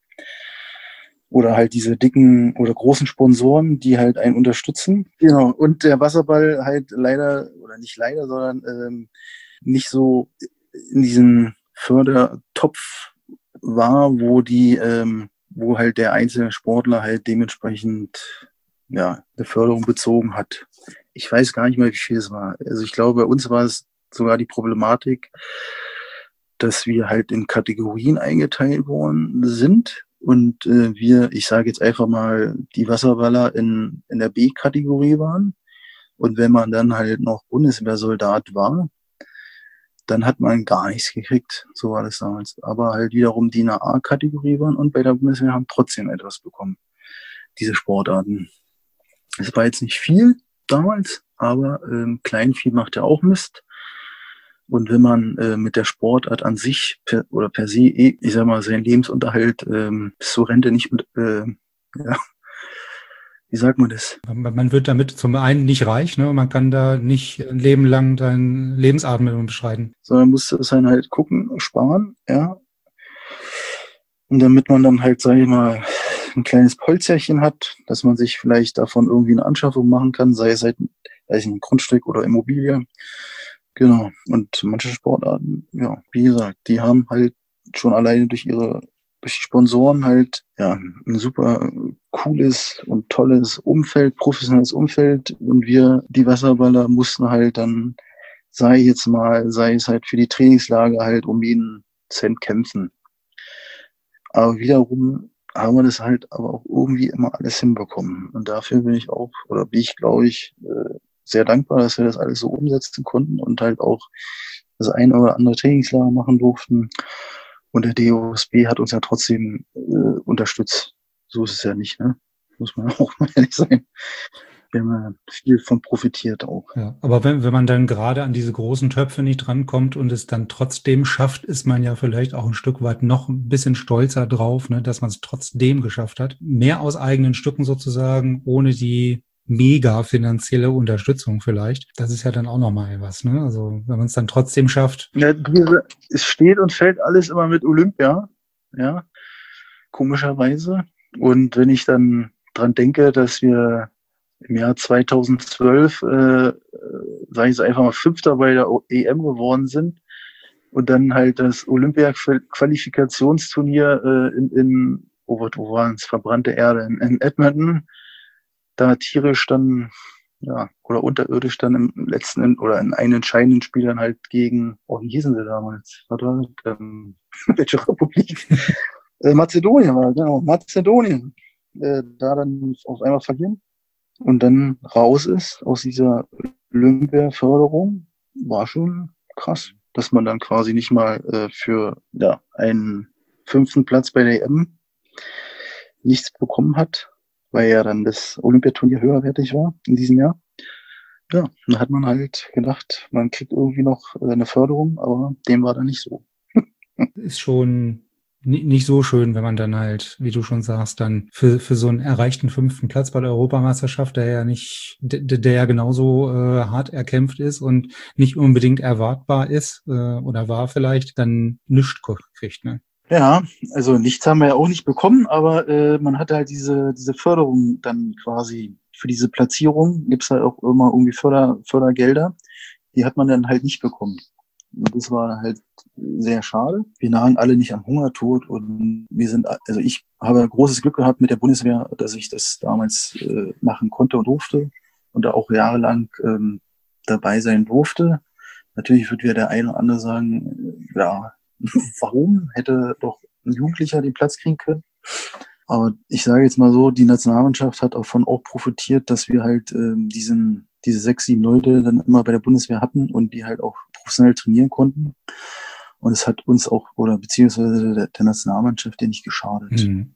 Oder halt diese dicken oder großen Sponsoren, die halt einen unterstützen. Genau. Und der Wasserball halt leider, oder nicht leider, sondern ähm, nicht so in diesem Fördertopf war, wo die, ähm, wo halt der einzelne Sportler halt dementsprechend ja eine Förderung bezogen hat. Ich weiß gar nicht mehr, wie viel es war. Also ich glaube, bei uns war es sogar die Problematik, dass wir halt in Kategorien eingeteilt worden sind. Und äh, wir, ich sage jetzt einfach mal, die Wasserballer in, in der B-Kategorie waren. Und wenn man dann halt noch Bundeswehrsoldat war, dann hat man gar nichts gekriegt. So war das damals. Aber halt wiederum die in der A-Kategorie waren und bei der Bundeswehr haben trotzdem etwas bekommen. Diese Sportarten. Es war jetzt nicht viel damals, aber ähm, Kleinvieh macht ja auch Mist. Und wenn man äh, mit der Sportart an sich per, oder per se, eh, ich sag mal, seinen Lebensunterhalt ähm, bis zur Rente nicht, äh, ja, wie sagt man das? Man wird damit zum einen nicht reich, ne? Man kann da nicht ein Leben lang deinen Lebensabend bestreiten. Sondern muss es dann halt gucken, sparen, ja. Und damit man dann halt, sag ich mal, ein kleines Polzerchen hat, dass man sich vielleicht davon irgendwie eine Anschaffung machen kann, sei es halt, weiß ich nicht, ein Grundstück oder Immobilie. Genau. Und manche Sportarten, ja, wie gesagt, die haben halt schon alleine durch ihre, durch die Sponsoren halt, ja, ein super cooles und tolles Umfeld, professionelles Umfeld. Und wir, die Wasserballer, mussten halt dann, sei jetzt mal, sei es halt für die Trainingslager halt um jeden Cent kämpfen. Aber wiederum haben wir das halt aber auch irgendwie immer alles hinbekommen. Und dafür bin ich auch, oder bin ich, glaube ich, sehr dankbar, dass wir das alles so umsetzen konnten und halt auch das ein oder andere Trainingslager machen durften. Und der D O S B hat uns ja trotzdem äh, unterstützt. So ist es ja nicht, ne? Muss man auch mal ehrlich sein. Wir haben ja viel von profitiert auch. Ja, aber wenn, wenn man dann gerade an diese großen Töpfe nicht drankommt und es dann trotzdem schafft, ist man ja vielleicht auch ein Stück weit noch ein bisschen stolzer drauf, ne, dass man es trotzdem geschafft hat. Mehr aus eigenen Stücken sozusagen, ohne die mega finanzielle Unterstützung vielleicht. Das ist ja dann auch nochmal was, ne? Also wenn man es dann trotzdem schafft. Ja, diese, es steht und fällt alles immer mit Olympia, ja, komischerweise. Und wenn ich dann dran denke, dass wir im Jahr zweitausendzwölf, äh, sage ich es einfach mal, Fünfter bei der E M geworden sind und dann halt das Olympia-Qualifikationsturnier äh, in, in oh, wo waren es, verbrannte Erde, in, in Edmonton, da tierisch dann, ja, oder unterirdisch dann im letzten, oder in einen entscheidenden Spiel dann halt gegen, oh, wie hießen sie damals? Was war das? Ähm, welche Republik? äh, Mazedonien war, genau, Mazedonien. Äh, da dann auf einmal verlieren und dann raus ist aus dieser Olympia-Förderung, war schon krass, dass man dann quasi nicht mal äh, für, ja, einen fünften Platz bei der E M nichts bekommen hat, weil ja dann das Olympiaturnier höherwertig war in diesem Jahr. Ja, dann hat man halt gedacht, man kriegt irgendwie noch eine Förderung, aber dem war dann nicht so. Ist schon nicht so schön, wenn man dann halt, wie du schon sagst, dann für für so einen erreichten fünften Platz bei der Europameisterschaft, der ja nicht, der, der ja genauso äh, hart erkämpft ist und nicht unbedingt erwartbar ist äh, oder war vielleicht, dann nichts kriegt, ne? Ja, also nichts haben wir ja auch nicht bekommen, aber äh, man hatte halt diese diese Förderung dann quasi für diese Platzierung, gibt's halt auch immer irgendwie Förder, Fördergelder, die hat man dann halt nicht bekommen. Und das war halt sehr schade. Wir nagen alle nicht am Hungertod und wir sind, also ich habe großes Glück gehabt mit der Bundeswehr, dass ich das damals äh, machen konnte und durfte und da auch jahrelang ähm, dabei sein durfte. Natürlich wird wieder der eine oder andere sagen, äh, ja, warum hätte doch ein Jugendlicher den Platz kriegen können? Aber ich sage jetzt mal so, die Nationalmannschaft hat davon auch profitiert, dass wir halt ähm, diesen diese sechs, sieben Leute dann immer bei der Bundeswehr hatten und die halt auch professionell trainieren konnten. Und es hat uns auch, oder beziehungsweise der, der Nationalmannschaft ja nicht geschadet. Mhm.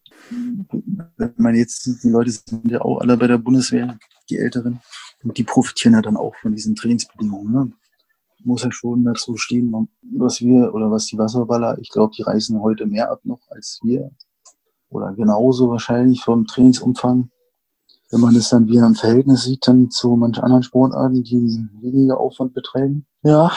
Wenn man jetzt, die Leute sind ja auch alle bei der Bundeswehr, die Älteren, und die profitieren ja dann auch von diesen Trainingsbedingungen. Ne? Muss ja schon dazu stehen, was wir, oder was die Wasserballer, ich glaube, die reißen heute mehr ab noch als wir. Oder genauso wahrscheinlich vom Trainingsumfang. Wenn man das dann wieder im Verhältnis sieht, dann zu manchen anderen Sportarten, die weniger Aufwand betreiben. Ja.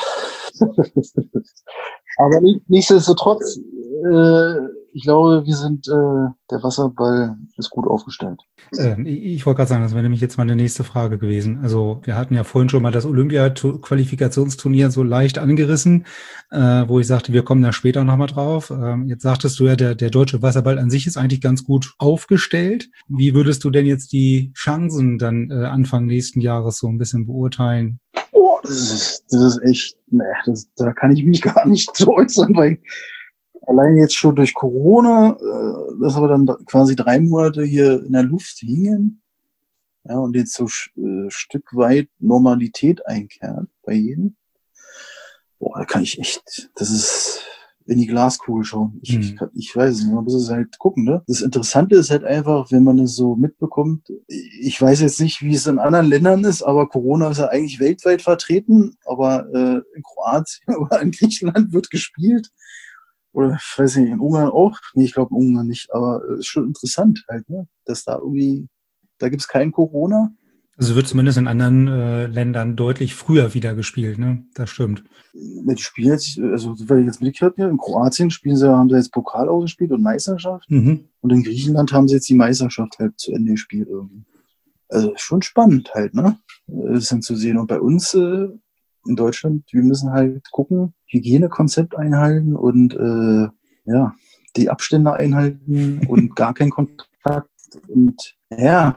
Aber nichtsdestotrotz, äh, ich glaube, wir sind, äh, der Wasserball ist gut aufgestellt. Ähm, ich ich wollte gerade sagen, das wäre nämlich jetzt meine nächste Frage gewesen. Also wir hatten ja vorhin schon mal das Olympia-Qualifikationsturnier so leicht angerissen, äh, wo ich sagte, wir kommen da später nochmal drauf. Ähm, jetzt sagtest du ja, der, der deutsche Wasserball an sich ist eigentlich ganz gut aufgestellt. Wie würdest du denn jetzt die Chancen dann äh, Anfang nächsten Jahres so ein bisschen beurteilen? Oh, das ist, das ist echt, ne, das, da kann ich mich gar nicht so äußern, weil allein jetzt schon durch Corona, äh, dass wir dann quasi drei Monate hier in der Luft hingen, ja, und jetzt so äh, Stück weit Normalität einkehrt bei jedem. Boah, da kann ich echt, das ist in die Glaskugel schauen. Ich, hm. ich, ich weiß es nicht, man muss es halt gucken, ne? Das Interessante ist halt einfach, wenn man es so mitbekommt, ich weiß jetzt nicht, wie es in anderen Ländern ist, aber Corona ist ja eigentlich weltweit vertreten, aber äh, in Kroatien oder in Griechenland wird gespielt. Oder ich weiß nicht, in Ungarn auch? Nee, ich glaube in Ungarn nicht, aber es ist schon interessant halt, ne? Dass da irgendwie, da gibt's kein Corona. Also wird zumindest in anderen äh, Ländern deutlich früher wieder gespielt, ne? Das stimmt. Die spielen jetzt, also weil ich jetzt mitgehört habe, in Kroatien spielen sie, haben sie jetzt Pokal ausgespielt und Meisterschaft. Mhm. Und in Griechenland haben sie jetzt die Meisterschaft halt zu Ende gespielt irgendwie. Also schon spannend halt, ne? Das dann zu sehen. Und bei uns, äh, in Deutschland, wir müssen halt gucken, Hygienekonzept einhalten und äh, ja, die Abstände einhalten und gar keinen Kontakt. Und ja,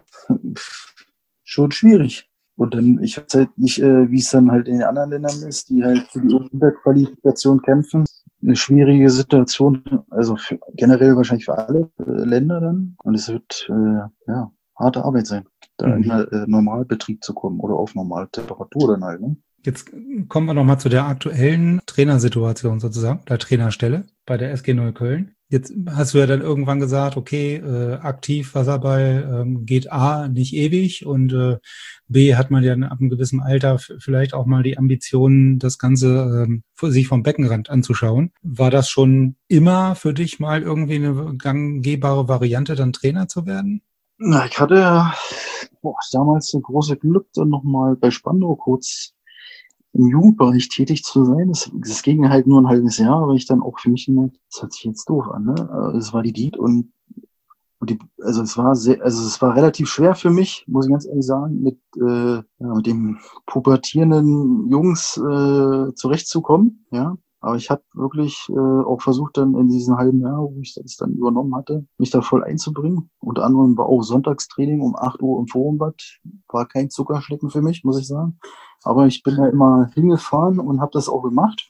schon schwierig. Und dann, ich weiß halt nicht, äh, wie es dann halt in den anderen Ländern ist, die halt für die Unterqualifikation kämpfen. Eine schwierige Situation, also für, generell wahrscheinlich für alle äh, Länder dann. Und es wird äh, ja harte Arbeit sein, da Mhm. in äh, Normalbetrieb zu kommen oder auf normale Temperatur dann halt. Ne? Jetzt kommen wir nochmal zu der aktuellen Trainersituation sozusagen, der Trainerstelle bei der S G Neukölln. Jetzt hast du ja dann irgendwann gesagt, okay, äh, aktiv Wasserball ähm, geht A, nicht ewig und äh, B, hat man ja ab einem gewissen Alter f- vielleicht auch mal die Ambition, das Ganze ähm, für sich vom Beckenrand anzuschauen. War das schon immer für dich mal irgendwie eine gangbare Variante, dann Trainer zu werden? Na, ich hatte ja boah, damals das große Glück, dann nochmal bei Spandau kurz im Jugendbereich tätig zu sein. Das, das ging halt nur ein halbes Jahr, aber ich dann auch für mich gemerkt, das hört sich jetzt doof an, ne? Es war die Diät und, und die, also es war sehr, also es war relativ schwer für mich, muss ich ganz ehrlich sagen, mit, äh, ja, mit dem pubertierenden Jungs äh, zurechtzukommen, ja. Aber ich habe wirklich äh, auch versucht, dann in diesem halben Jahr, wo ich das dann übernommen hatte, mich da voll einzubringen. Unter anderem war auch Sonntagstraining um acht Uhr im Forumbad. War kein Zuckerschlecken für mich, muss ich sagen. Aber ich bin da immer hingefahren und habe das auch gemacht.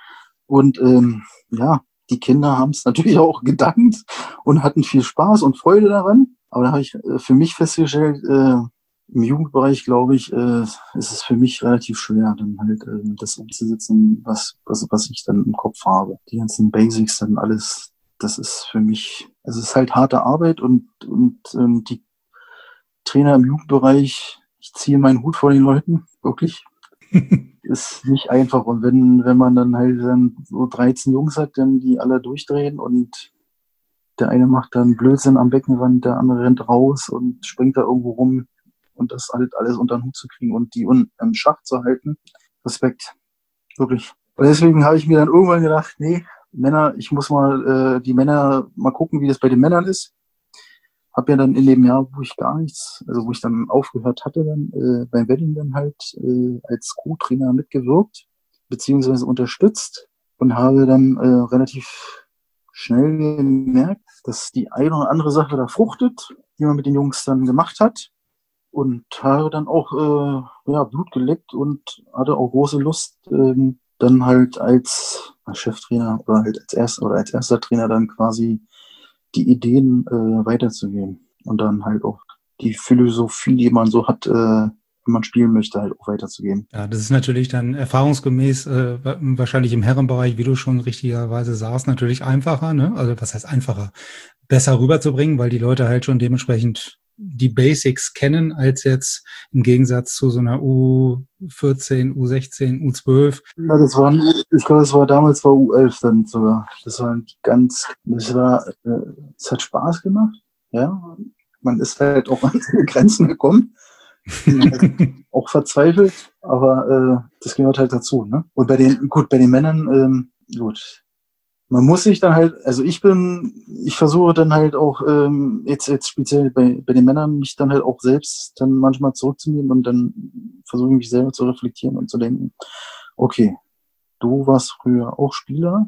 Und ähm, ja, die Kinder haben es natürlich auch gedankt und hatten viel Spaß und Freude daran. Aber da habe ich äh, für mich festgestellt, äh, im Jugendbereich, glaube ich, äh, ist es für mich relativ schwer, dann halt äh, das umzusetzen, was, was, was ich dann im Kopf habe. Die ganzen Basics, dann alles, das ist für mich, also es ist halt harte Arbeit und, und ähm, die Trainer im Jugendbereich, ich ziehe meinen Hut vor den Leuten, wirklich. Ist nicht einfach. Und wenn, wenn man dann halt dann so dreizehn Jungs hat, dann die alle durchdrehen und der eine macht dann Blödsinn am Beckenrand, der andere rennt raus und springt da irgendwo rum und das halt alles unter den Hut zu kriegen und die un im Schach zu halten. Respekt. Wirklich. Und deswegen habe ich mir dann irgendwann gedacht, nee, Männer, ich muss mal äh, die Männer mal gucken, wie das bei den Männern ist. Habe ja dann in dem Jahr, wo ich gar nichts, also wo ich dann aufgehört hatte, dann äh, beim Wedding dann halt äh, als Co-Trainer mitgewirkt, beziehungsweise unterstützt und habe dann äh, relativ schnell gemerkt, dass die eine oder andere Sache da fruchtet, die man mit den Jungs dann gemacht hat. Und habe dann auch äh, ja, Blut geleckt und hatte auch große Lust, ähm, dann halt als Cheftrainer oder halt als erster oder als erster Trainer dann quasi die Ideen äh, weiterzugeben und dann halt auch die Philosophie, die man so hat, äh, wenn man spielen möchte, halt auch weiterzugeben. Ja, das ist natürlich dann erfahrungsgemäß äh, wahrscheinlich im Herrenbereich, wie du schon richtigerweise sagst, natürlich einfacher, ne? Also was heißt einfacher? Besser rüberzubringen, weil die Leute halt schon dementsprechend die Basics kennen, als jetzt im Gegensatz zu so einer U vierzehn, U sechzehn, U zwölf. Ja, das war, ich glaube, das war damals war U elf dann sogar. Das war ganz, das war, äh, es hat Spaß gemacht, ja. Man ist halt auch an seine Grenzen gekommen. Auch verzweifelt, aber äh, das gehört halt dazu, ne? Und bei den, gut, bei den Männern, ähm, gut, man muss sich dann halt, also ich bin, ich versuche dann halt auch ähm, jetzt jetzt speziell bei bei den Männern mich dann halt auch selbst dann manchmal zurückzunehmen und dann versuche ich mich selber zu reflektieren und zu denken, okay, du warst früher auch Spieler,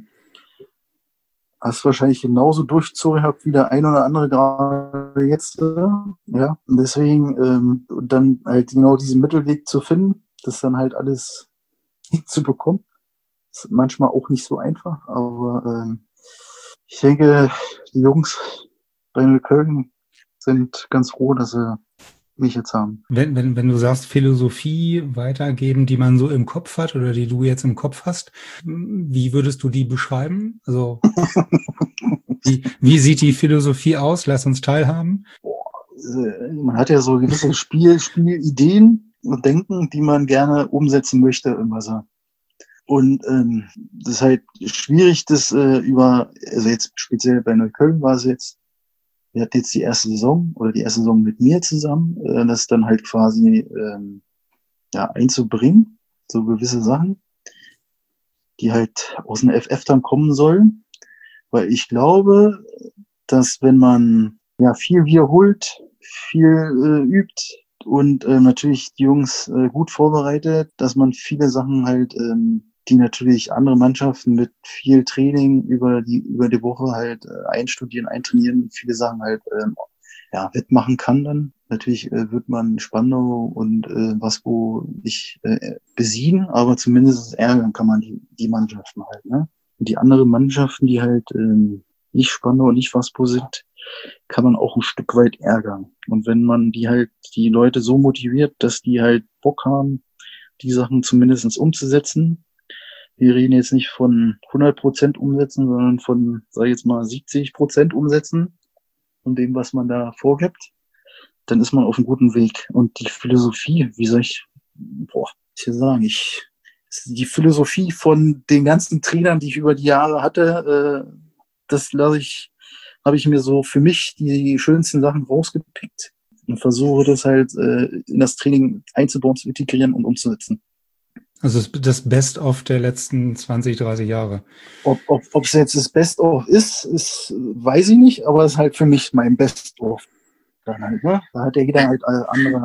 hast wahrscheinlich genauso Durchzug gehabt wie der ein oder andere gerade jetzt, äh, ja. Und deswegen ähm, dann halt genau diesen Mittelweg zu finden, das dann halt alles hinzubekommen, ist manchmal auch nicht so einfach, aber ähm, ich denke, die Jungs bei Neukölln sind ganz froh, dass sie mich jetzt haben. Wenn, wenn, wenn du sagst, Philosophie weitergeben, die man so im Kopf hat oder die du jetzt im Kopf hast, wie würdest du die beschreiben? Also wie, wie sieht die Philosophie aus? Lass uns teilhaben. Man hat ja so gewisse Spiel, Spielideen und Denken, die man gerne umsetzen möchte im Wasser. Und ähm, das ist halt schwierig, das äh, über, also jetzt speziell bei Neukölln war es jetzt, wir hatten jetzt die erste Saison oder die erste Saison mit mir zusammen, äh, das dann halt quasi ähm, ja, einzubringen, so gewisse Sachen, die halt aus dem F F dann kommen sollen. Weil ich glaube, dass wenn man ja viel wiederholt, viel äh, übt, und äh, natürlich die Jungs äh, gut vorbereitet, dass man viele Sachen halt, ähm, die natürlich andere Mannschaften mit viel Training über die über die Woche halt äh, einstudieren, eintrainieren, viele Sachen halt ähm, ja, wettmachen kann dann. Natürlich äh, wird man Spandau und äh, Waspo nicht äh, besiegen, aber zumindest ärgern kann man die, die Mannschaften halt. Ne? Und die anderen Mannschaften, die halt ähm, nicht Spandau und nicht Waspo sind, kann man auch ein Stück weit ärgern. Und wenn man die halt, die Leute so motiviert, dass die halt Bock haben, die Sachen zumindest umzusetzen. Wir reden jetzt nicht von hundert Prozent umsetzen, sondern von, sag ich jetzt mal, siebzig Prozent umsetzen von dem, was man da vorgibt, dann ist man auf einem guten Weg. Und die Philosophie, wie soll ich, boah, ich will sagen, ich, die Philosophie von den ganzen Trainern, die ich über die Jahre hatte, äh, das lasse ich, habe ich mir so für mich die schönsten Sachen rausgepickt und versuche das halt äh, in das Training einzubauen, zu integrieren und umzusetzen. Also das Best-of der letzten zwanzig, dreißig Jahre. Ob ob ob es jetzt das Best-of ist, ist, weiß ich nicht, aber es ist halt für mich mein Best-of. Dann halt, ne? Da hat ja jeder halt äh, andere,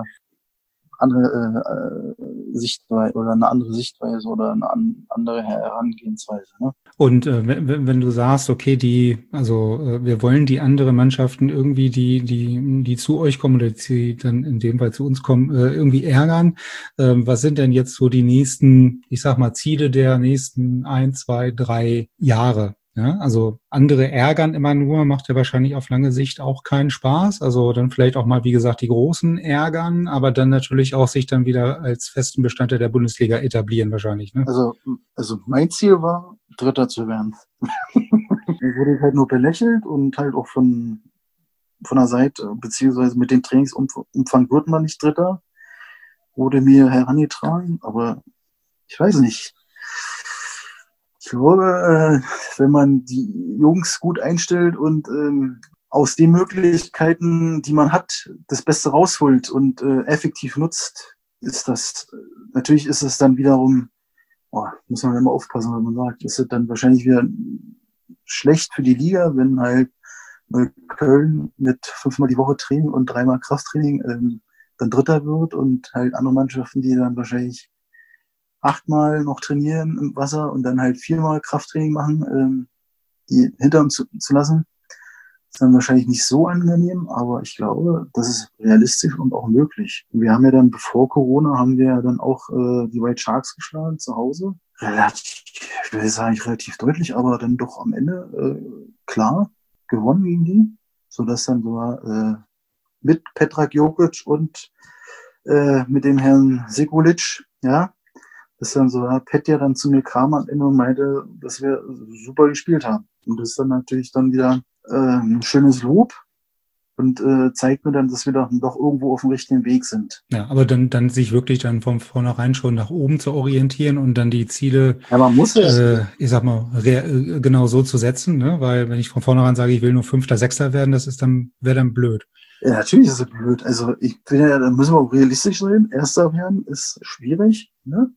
andere äh, Sichtweise oder eine andere Sichtweise oder eine an, andere Herangehensweise. Ne? Und äh, wenn, wenn du sagst, okay, die, also äh, wir wollen die anderen Mannschaften irgendwie, die, die, die zu euch kommen oder die dann in dem Fall zu uns kommen, äh, irgendwie ärgern. Ähm, was sind denn jetzt so die nächsten, ich sag mal, Ziele der nächsten ein, zwei, drei Jahre? Ja, also andere ärgern immer nur, macht ja wahrscheinlich auf lange Sicht auch keinen Spaß. Also dann vielleicht auch mal, wie gesagt, die Großen ärgern, aber dann natürlich auch sich dann wieder als festen Bestandteil der Bundesliga etablieren wahrscheinlich. Ne? Also, also mein Ziel war, Dritter zu werden. Da wurde ich halt nur belächelt und halt auch von, von der Seite, beziehungsweise mit dem Trainingsumfang wird man nicht Dritter. Wurde mir herangetragen, aber ich weiß nicht. Ich glaube, äh, wenn man die Jungs gut einstellt und ähm, aus den Möglichkeiten, die man hat, das Beste rausholt und äh, effektiv nutzt, ist das, natürlich ist es dann wiederum, oh, muss man immer aufpassen, was man sagt, ist es dann wahrscheinlich wieder schlecht für die Liga, wenn halt Köln mit fünfmal die Woche Training und dreimal Krafttraining ähm, dann Dritter wird und halt andere Mannschaften, die dann wahrscheinlich achtmal noch trainieren im Wasser und dann halt viermal Krafttraining machen, ähm, die hinter uns zu, zu lassen, ist dann wahrscheinlich nicht so angenehm, aber ich glaube, das ist realistisch und auch möglich. Und wir haben ja dann, bevor Corona, haben wir ja dann auch äh, die White Sharks geschlagen zu Hause. Relativ, ich will sagen, nicht relativ deutlich, aber dann doch am Ende äh, klar gewonnen gegen die, sodass dann sogar äh, mit Petrak Jokic und äh, mit dem Herrn Sekulic, ja, dass dann so, ja, Petja dann zu mir kam am Ende und meinte, dass wir super gespielt haben. Und das ist dann natürlich dann wieder äh, ein schönes Lob und äh, zeigt mir dann, dass wir doch, doch irgendwo auf dem richtigen Weg sind. Ja, aber dann, dann sich wirklich dann von vornherein schon nach oben zu orientieren und dann die Ziele, ja, man muss es, äh, ich sag mal, re- genau so zu setzen, ne? Weil wenn ich von vornherein sage, ich will nur Fünfter, Sechster werden, das ist dann, wäre dann blöd. Ja, natürlich ist es blöd. Also ich bin ja, da müssen wir auch realistisch sein. Erster werden ist schwierig. Ne?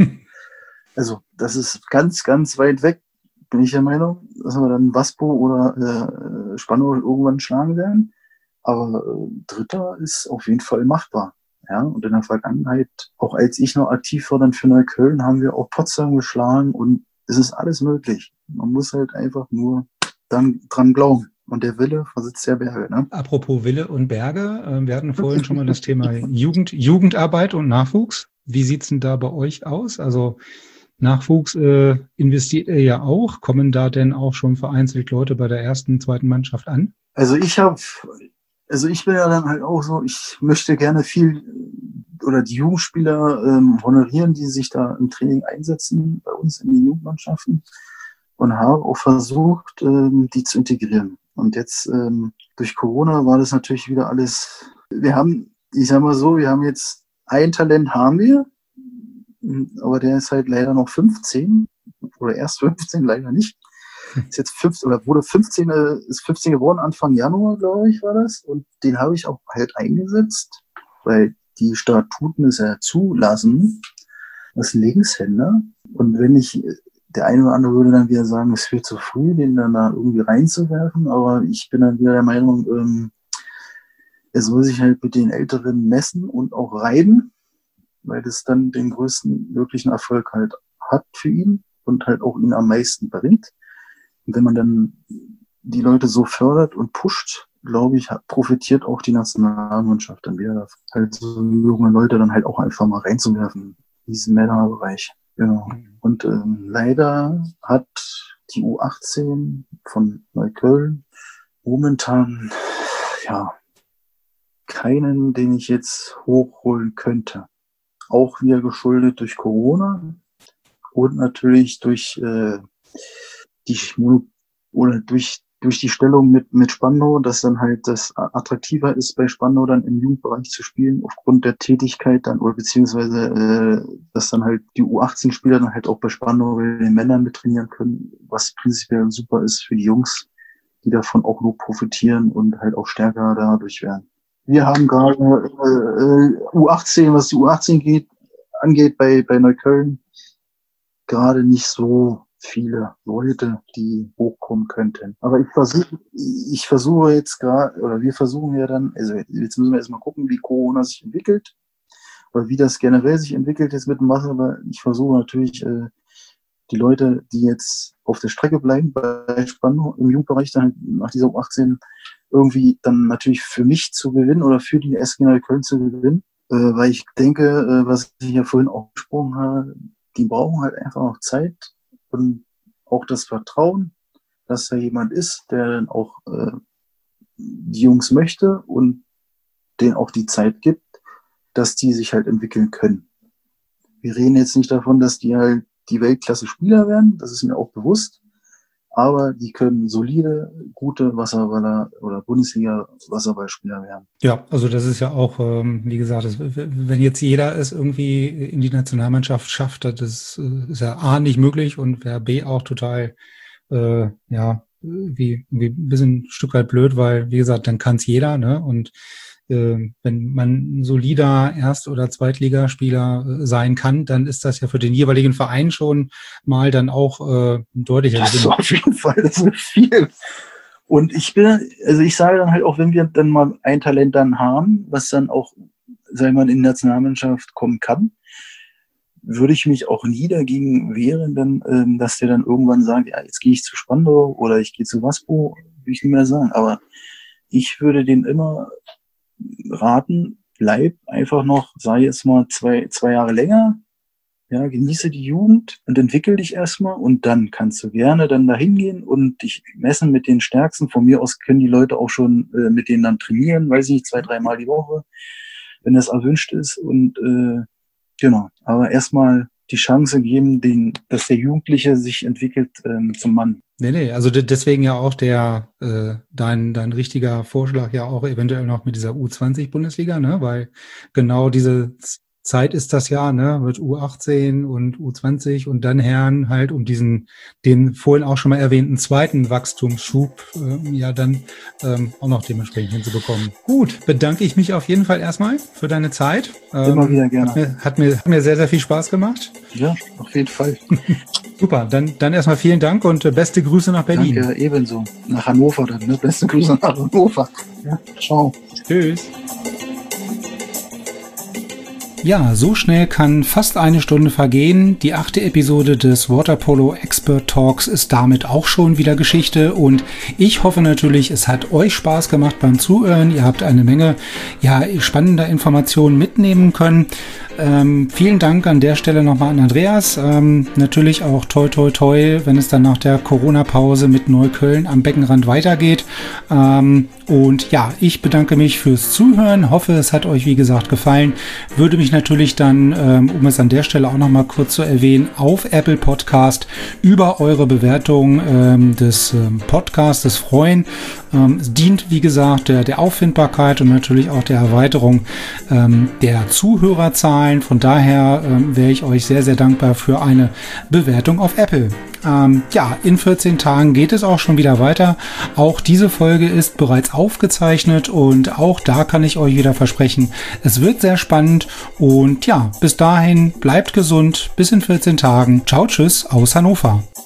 Also das ist ganz, ganz weit weg, bin ich der Meinung, dass wir dann Waspo oder äh, Spandau irgendwann schlagen werden. Aber äh, Dritter ist auf jeden Fall machbar. Ja, und in der Vergangenheit, auch als ich noch aktiv war dann für Neukölln, haben wir auch Potsdam geschlagen und es ist alles möglich. Man muss halt einfach nur dann dran glauben. Und der Wille versetzt der Berge. Ne? Apropos Wille und Berge, äh, wir hatten vorhin schon mal das Thema Jugend, Jugendarbeit und Nachwuchs. Wie sieht's denn da bei euch aus? Also Nachwuchs äh, investiert ihr ja auch. Kommen da denn auch schon vereinzelt Leute bei der ersten, zweiten Mannschaft an? Also ich habe, also ich bin ja dann halt auch so, ich möchte gerne viel oder die Jugendspieler ähm, honorieren, die sich da im Training einsetzen bei uns in den Jugendmannschaften und habe auch versucht, ähm, die zu integrieren. Und jetzt ähm, durch Corona war das natürlich wieder alles, wir haben, ich sag mal so, wir haben jetzt ein Talent haben wir, aber der ist halt leider noch fünfzehn oder erst fünfzehn, leider nicht. Ist jetzt fünfzehn oder wurde fünfzehn, ist fünfzehn geworden, Anfang Januar, glaube ich, war das. Und den habe ich auch halt eingesetzt, weil die Statuten es ja zulassen, als Linkshänder. Und wenn ich, der eine oder andere würde dann wieder sagen, es wird zu früh, den dann da irgendwie reinzuwerfen, aber ich bin dann wieder der Meinung, ähm, er soll sich halt mit den Älteren messen und auch reiben, weil das dann den größten möglichen Erfolg halt hat für ihn und halt auch ihn am meisten bringt. Und wenn man dann die Leute so fördert und pusht, glaube ich, profitiert auch die Nationalmannschaft dann wieder, halt so junge Leute dann halt auch einfach mal reinzuwerfen in diesen Männerbereich. Genau. Und ähm, leider hat die U achtzehn von Neukölln momentan ja keinen, den ich jetzt hochholen könnte. Auch wieder geschuldet durch Corona und natürlich durch äh, die oder durch durch die Stellung mit mit Spandau, dass dann halt das attraktiver ist, bei Spandau dann im Jugendbereich zu spielen, aufgrund der Tätigkeit dann, oder beziehungsweise äh, dass dann halt die U achtzehn-Spieler dann halt auch bei Spandau bei den Männern mit trainieren können, was prinzipiell super ist für die Jungs, die davon auch nur profitieren und halt auch stärker dadurch werden. Wir haben gerade äh, U achtzehn, was die U achtzehn geht, angeht bei bei Neukölln, gerade nicht so viele Leute, die hochkommen könnten. Aber ich versuche, ich versuche jetzt gerade, oder wir versuchen ja dann, also jetzt müssen wir erstmal gucken, wie Corona sich entwickelt, oder wie das generell sich entwickelt jetzt mit dem Wasser, aber ich versuche natürlich, äh, die Leute, die jetzt auf der Strecke bleiben, bei Spandau im Jugendbereich, dann nach dieser U achtzehn irgendwie dann natürlich für mich zu gewinnen oder für die S G Neukölln zu gewinnen, äh, weil ich denke, äh, was ich ja vorhin auch gesprochen habe, die brauchen halt einfach noch Zeit und auch das Vertrauen, dass da jemand ist, der dann auch äh, die Jungs möchte und denen auch die Zeit gibt, dass die sich halt entwickeln können. Wir reden jetzt nicht davon, dass die halt die Weltklasse-Spieler werden, das ist mir auch bewusst, aber die können solide, gute Wasserballer oder Bundesliga-Wasserballspieler werden. Ja, also das ist ja auch, ähm, wie gesagt, das, wenn jetzt jeder es irgendwie in die Nationalmannschaft schafft, das ist ja A nicht möglich und wäre B auch total, äh, ja, wie, wie ein bisschen ein Stück weit blöd, weil, wie gesagt, dann kann es jeder, ne? Und äh, wenn man ein solider Erst- oder Zweitligaspieler äh, sein kann, dann ist das ja für den jeweiligen Verein schon mal dann auch äh, ein deutlicher Das ist Gewinn. auf jeden Fall, das ist viel. Und ich bin, also ich sage dann halt auch, wenn wir dann mal ein Talent dann haben, was dann auch, sagen wir mal, in die Nationalmannschaft kommen kann, würde ich mich auch nie dagegen wehren, dann, ähm, dass der dann irgendwann sagt, ja, jetzt gehe ich zu Spandau oder ich gehe zu Waspo, will ich nicht mehr sagen. Aber ich würde den immer raten, bleib einfach noch, sei jetzt mal zwei, zwei Jahre länger, ja, genieße die Jugend und entwickel dich erstmal und dann kannst du gerne dann dahin gehen und dich messen mit den Stärksten. Von mir aus können die Leute auch schon äh, mit denen dann trainieren, weiß ich nicht, zwei, dreimal die Woche, wenn das erwünscht ist und äh, genau, aber erstmal die Chance geben, den, dass der Jugendliche sich entwickelt ähm, zum Mann. Nee, nee, also de- deswegen ja auch der äh, dein dein richtiger Vorschlag ja auch eventuell noch mit dieser U zwanzig Bundesliga, ne, weil genau diese Zeit ist das ja, ne, mit U achtzehn und U zwanzig und dann Herren halt, um diesen, den vorhin auch schon mal erwähnten zweiten Wachstumsschub ähm, ja dann ähm, auch noch dementsprechend hinzubekommen. Gut, bedanke ich mich auf jeden Fall erstmal für deine Zeit. Ähm, Immer wieder gerne. Hat mir, hat mir, hat mir sehr, sehr viel Spaß gemacht. Ja, auf jeden Fall. Super, dann, dann erstmal vielen Dank und äh, beste Grüße nach Berlin. Danke, ebenso. Nach Hannover dann, ne? Beste Grüße nach Hannover. Ja, ciao. Tschüss. Ja, so schnell kann fast eine Stunde vergehen. Die achte Episode des Waterpolo Expert Talks ist damit auch schon wieder Geschichte und ich hoffe natürlich, es hat euch Spaß gemacht beim Zuhören. Ihr habt eine Menge ja, spannender Informationen mitnehmen können. Ähm, vielen Dank an der Stelle nochmal an Andreas. Ähm, natürlich auch toi toi toi, wenn es dann nach der Corona-Pause mit Neukölln am Beckenrand weitergeht. Ähm, und ja, ich bedanke mich fürs Zuhören. Hoffe, es hat euch wie gesagt gefallen. Würde mich natürlich dann, ähm, um es an der Stelle auch nochmal kurz zu erwähnen, auf Apple Podcast über eure Bewertung ähm, des ähm, Podcastes freuen. Ähm, es dient, wie gesagt, der, der Auffindbarkeit und natürlich auch der Erweiterung ähm, der Zuhörerzahlen. Von daher ähm, wäre ich euch sehr, sehr dankbar für eine Bewertung auf Apple. Ähm, ja, in vierzehn Tagen geht es auch schon wieder weiter. Auch diese Folge ist bereits aufgezeichnet und auch da kann ich euch wieder versprechen, es wird sehr spannend und ja, bis dahin bleibt gesund, bis in vierzehn Tagen. Ciao, tschüss aus Hannover.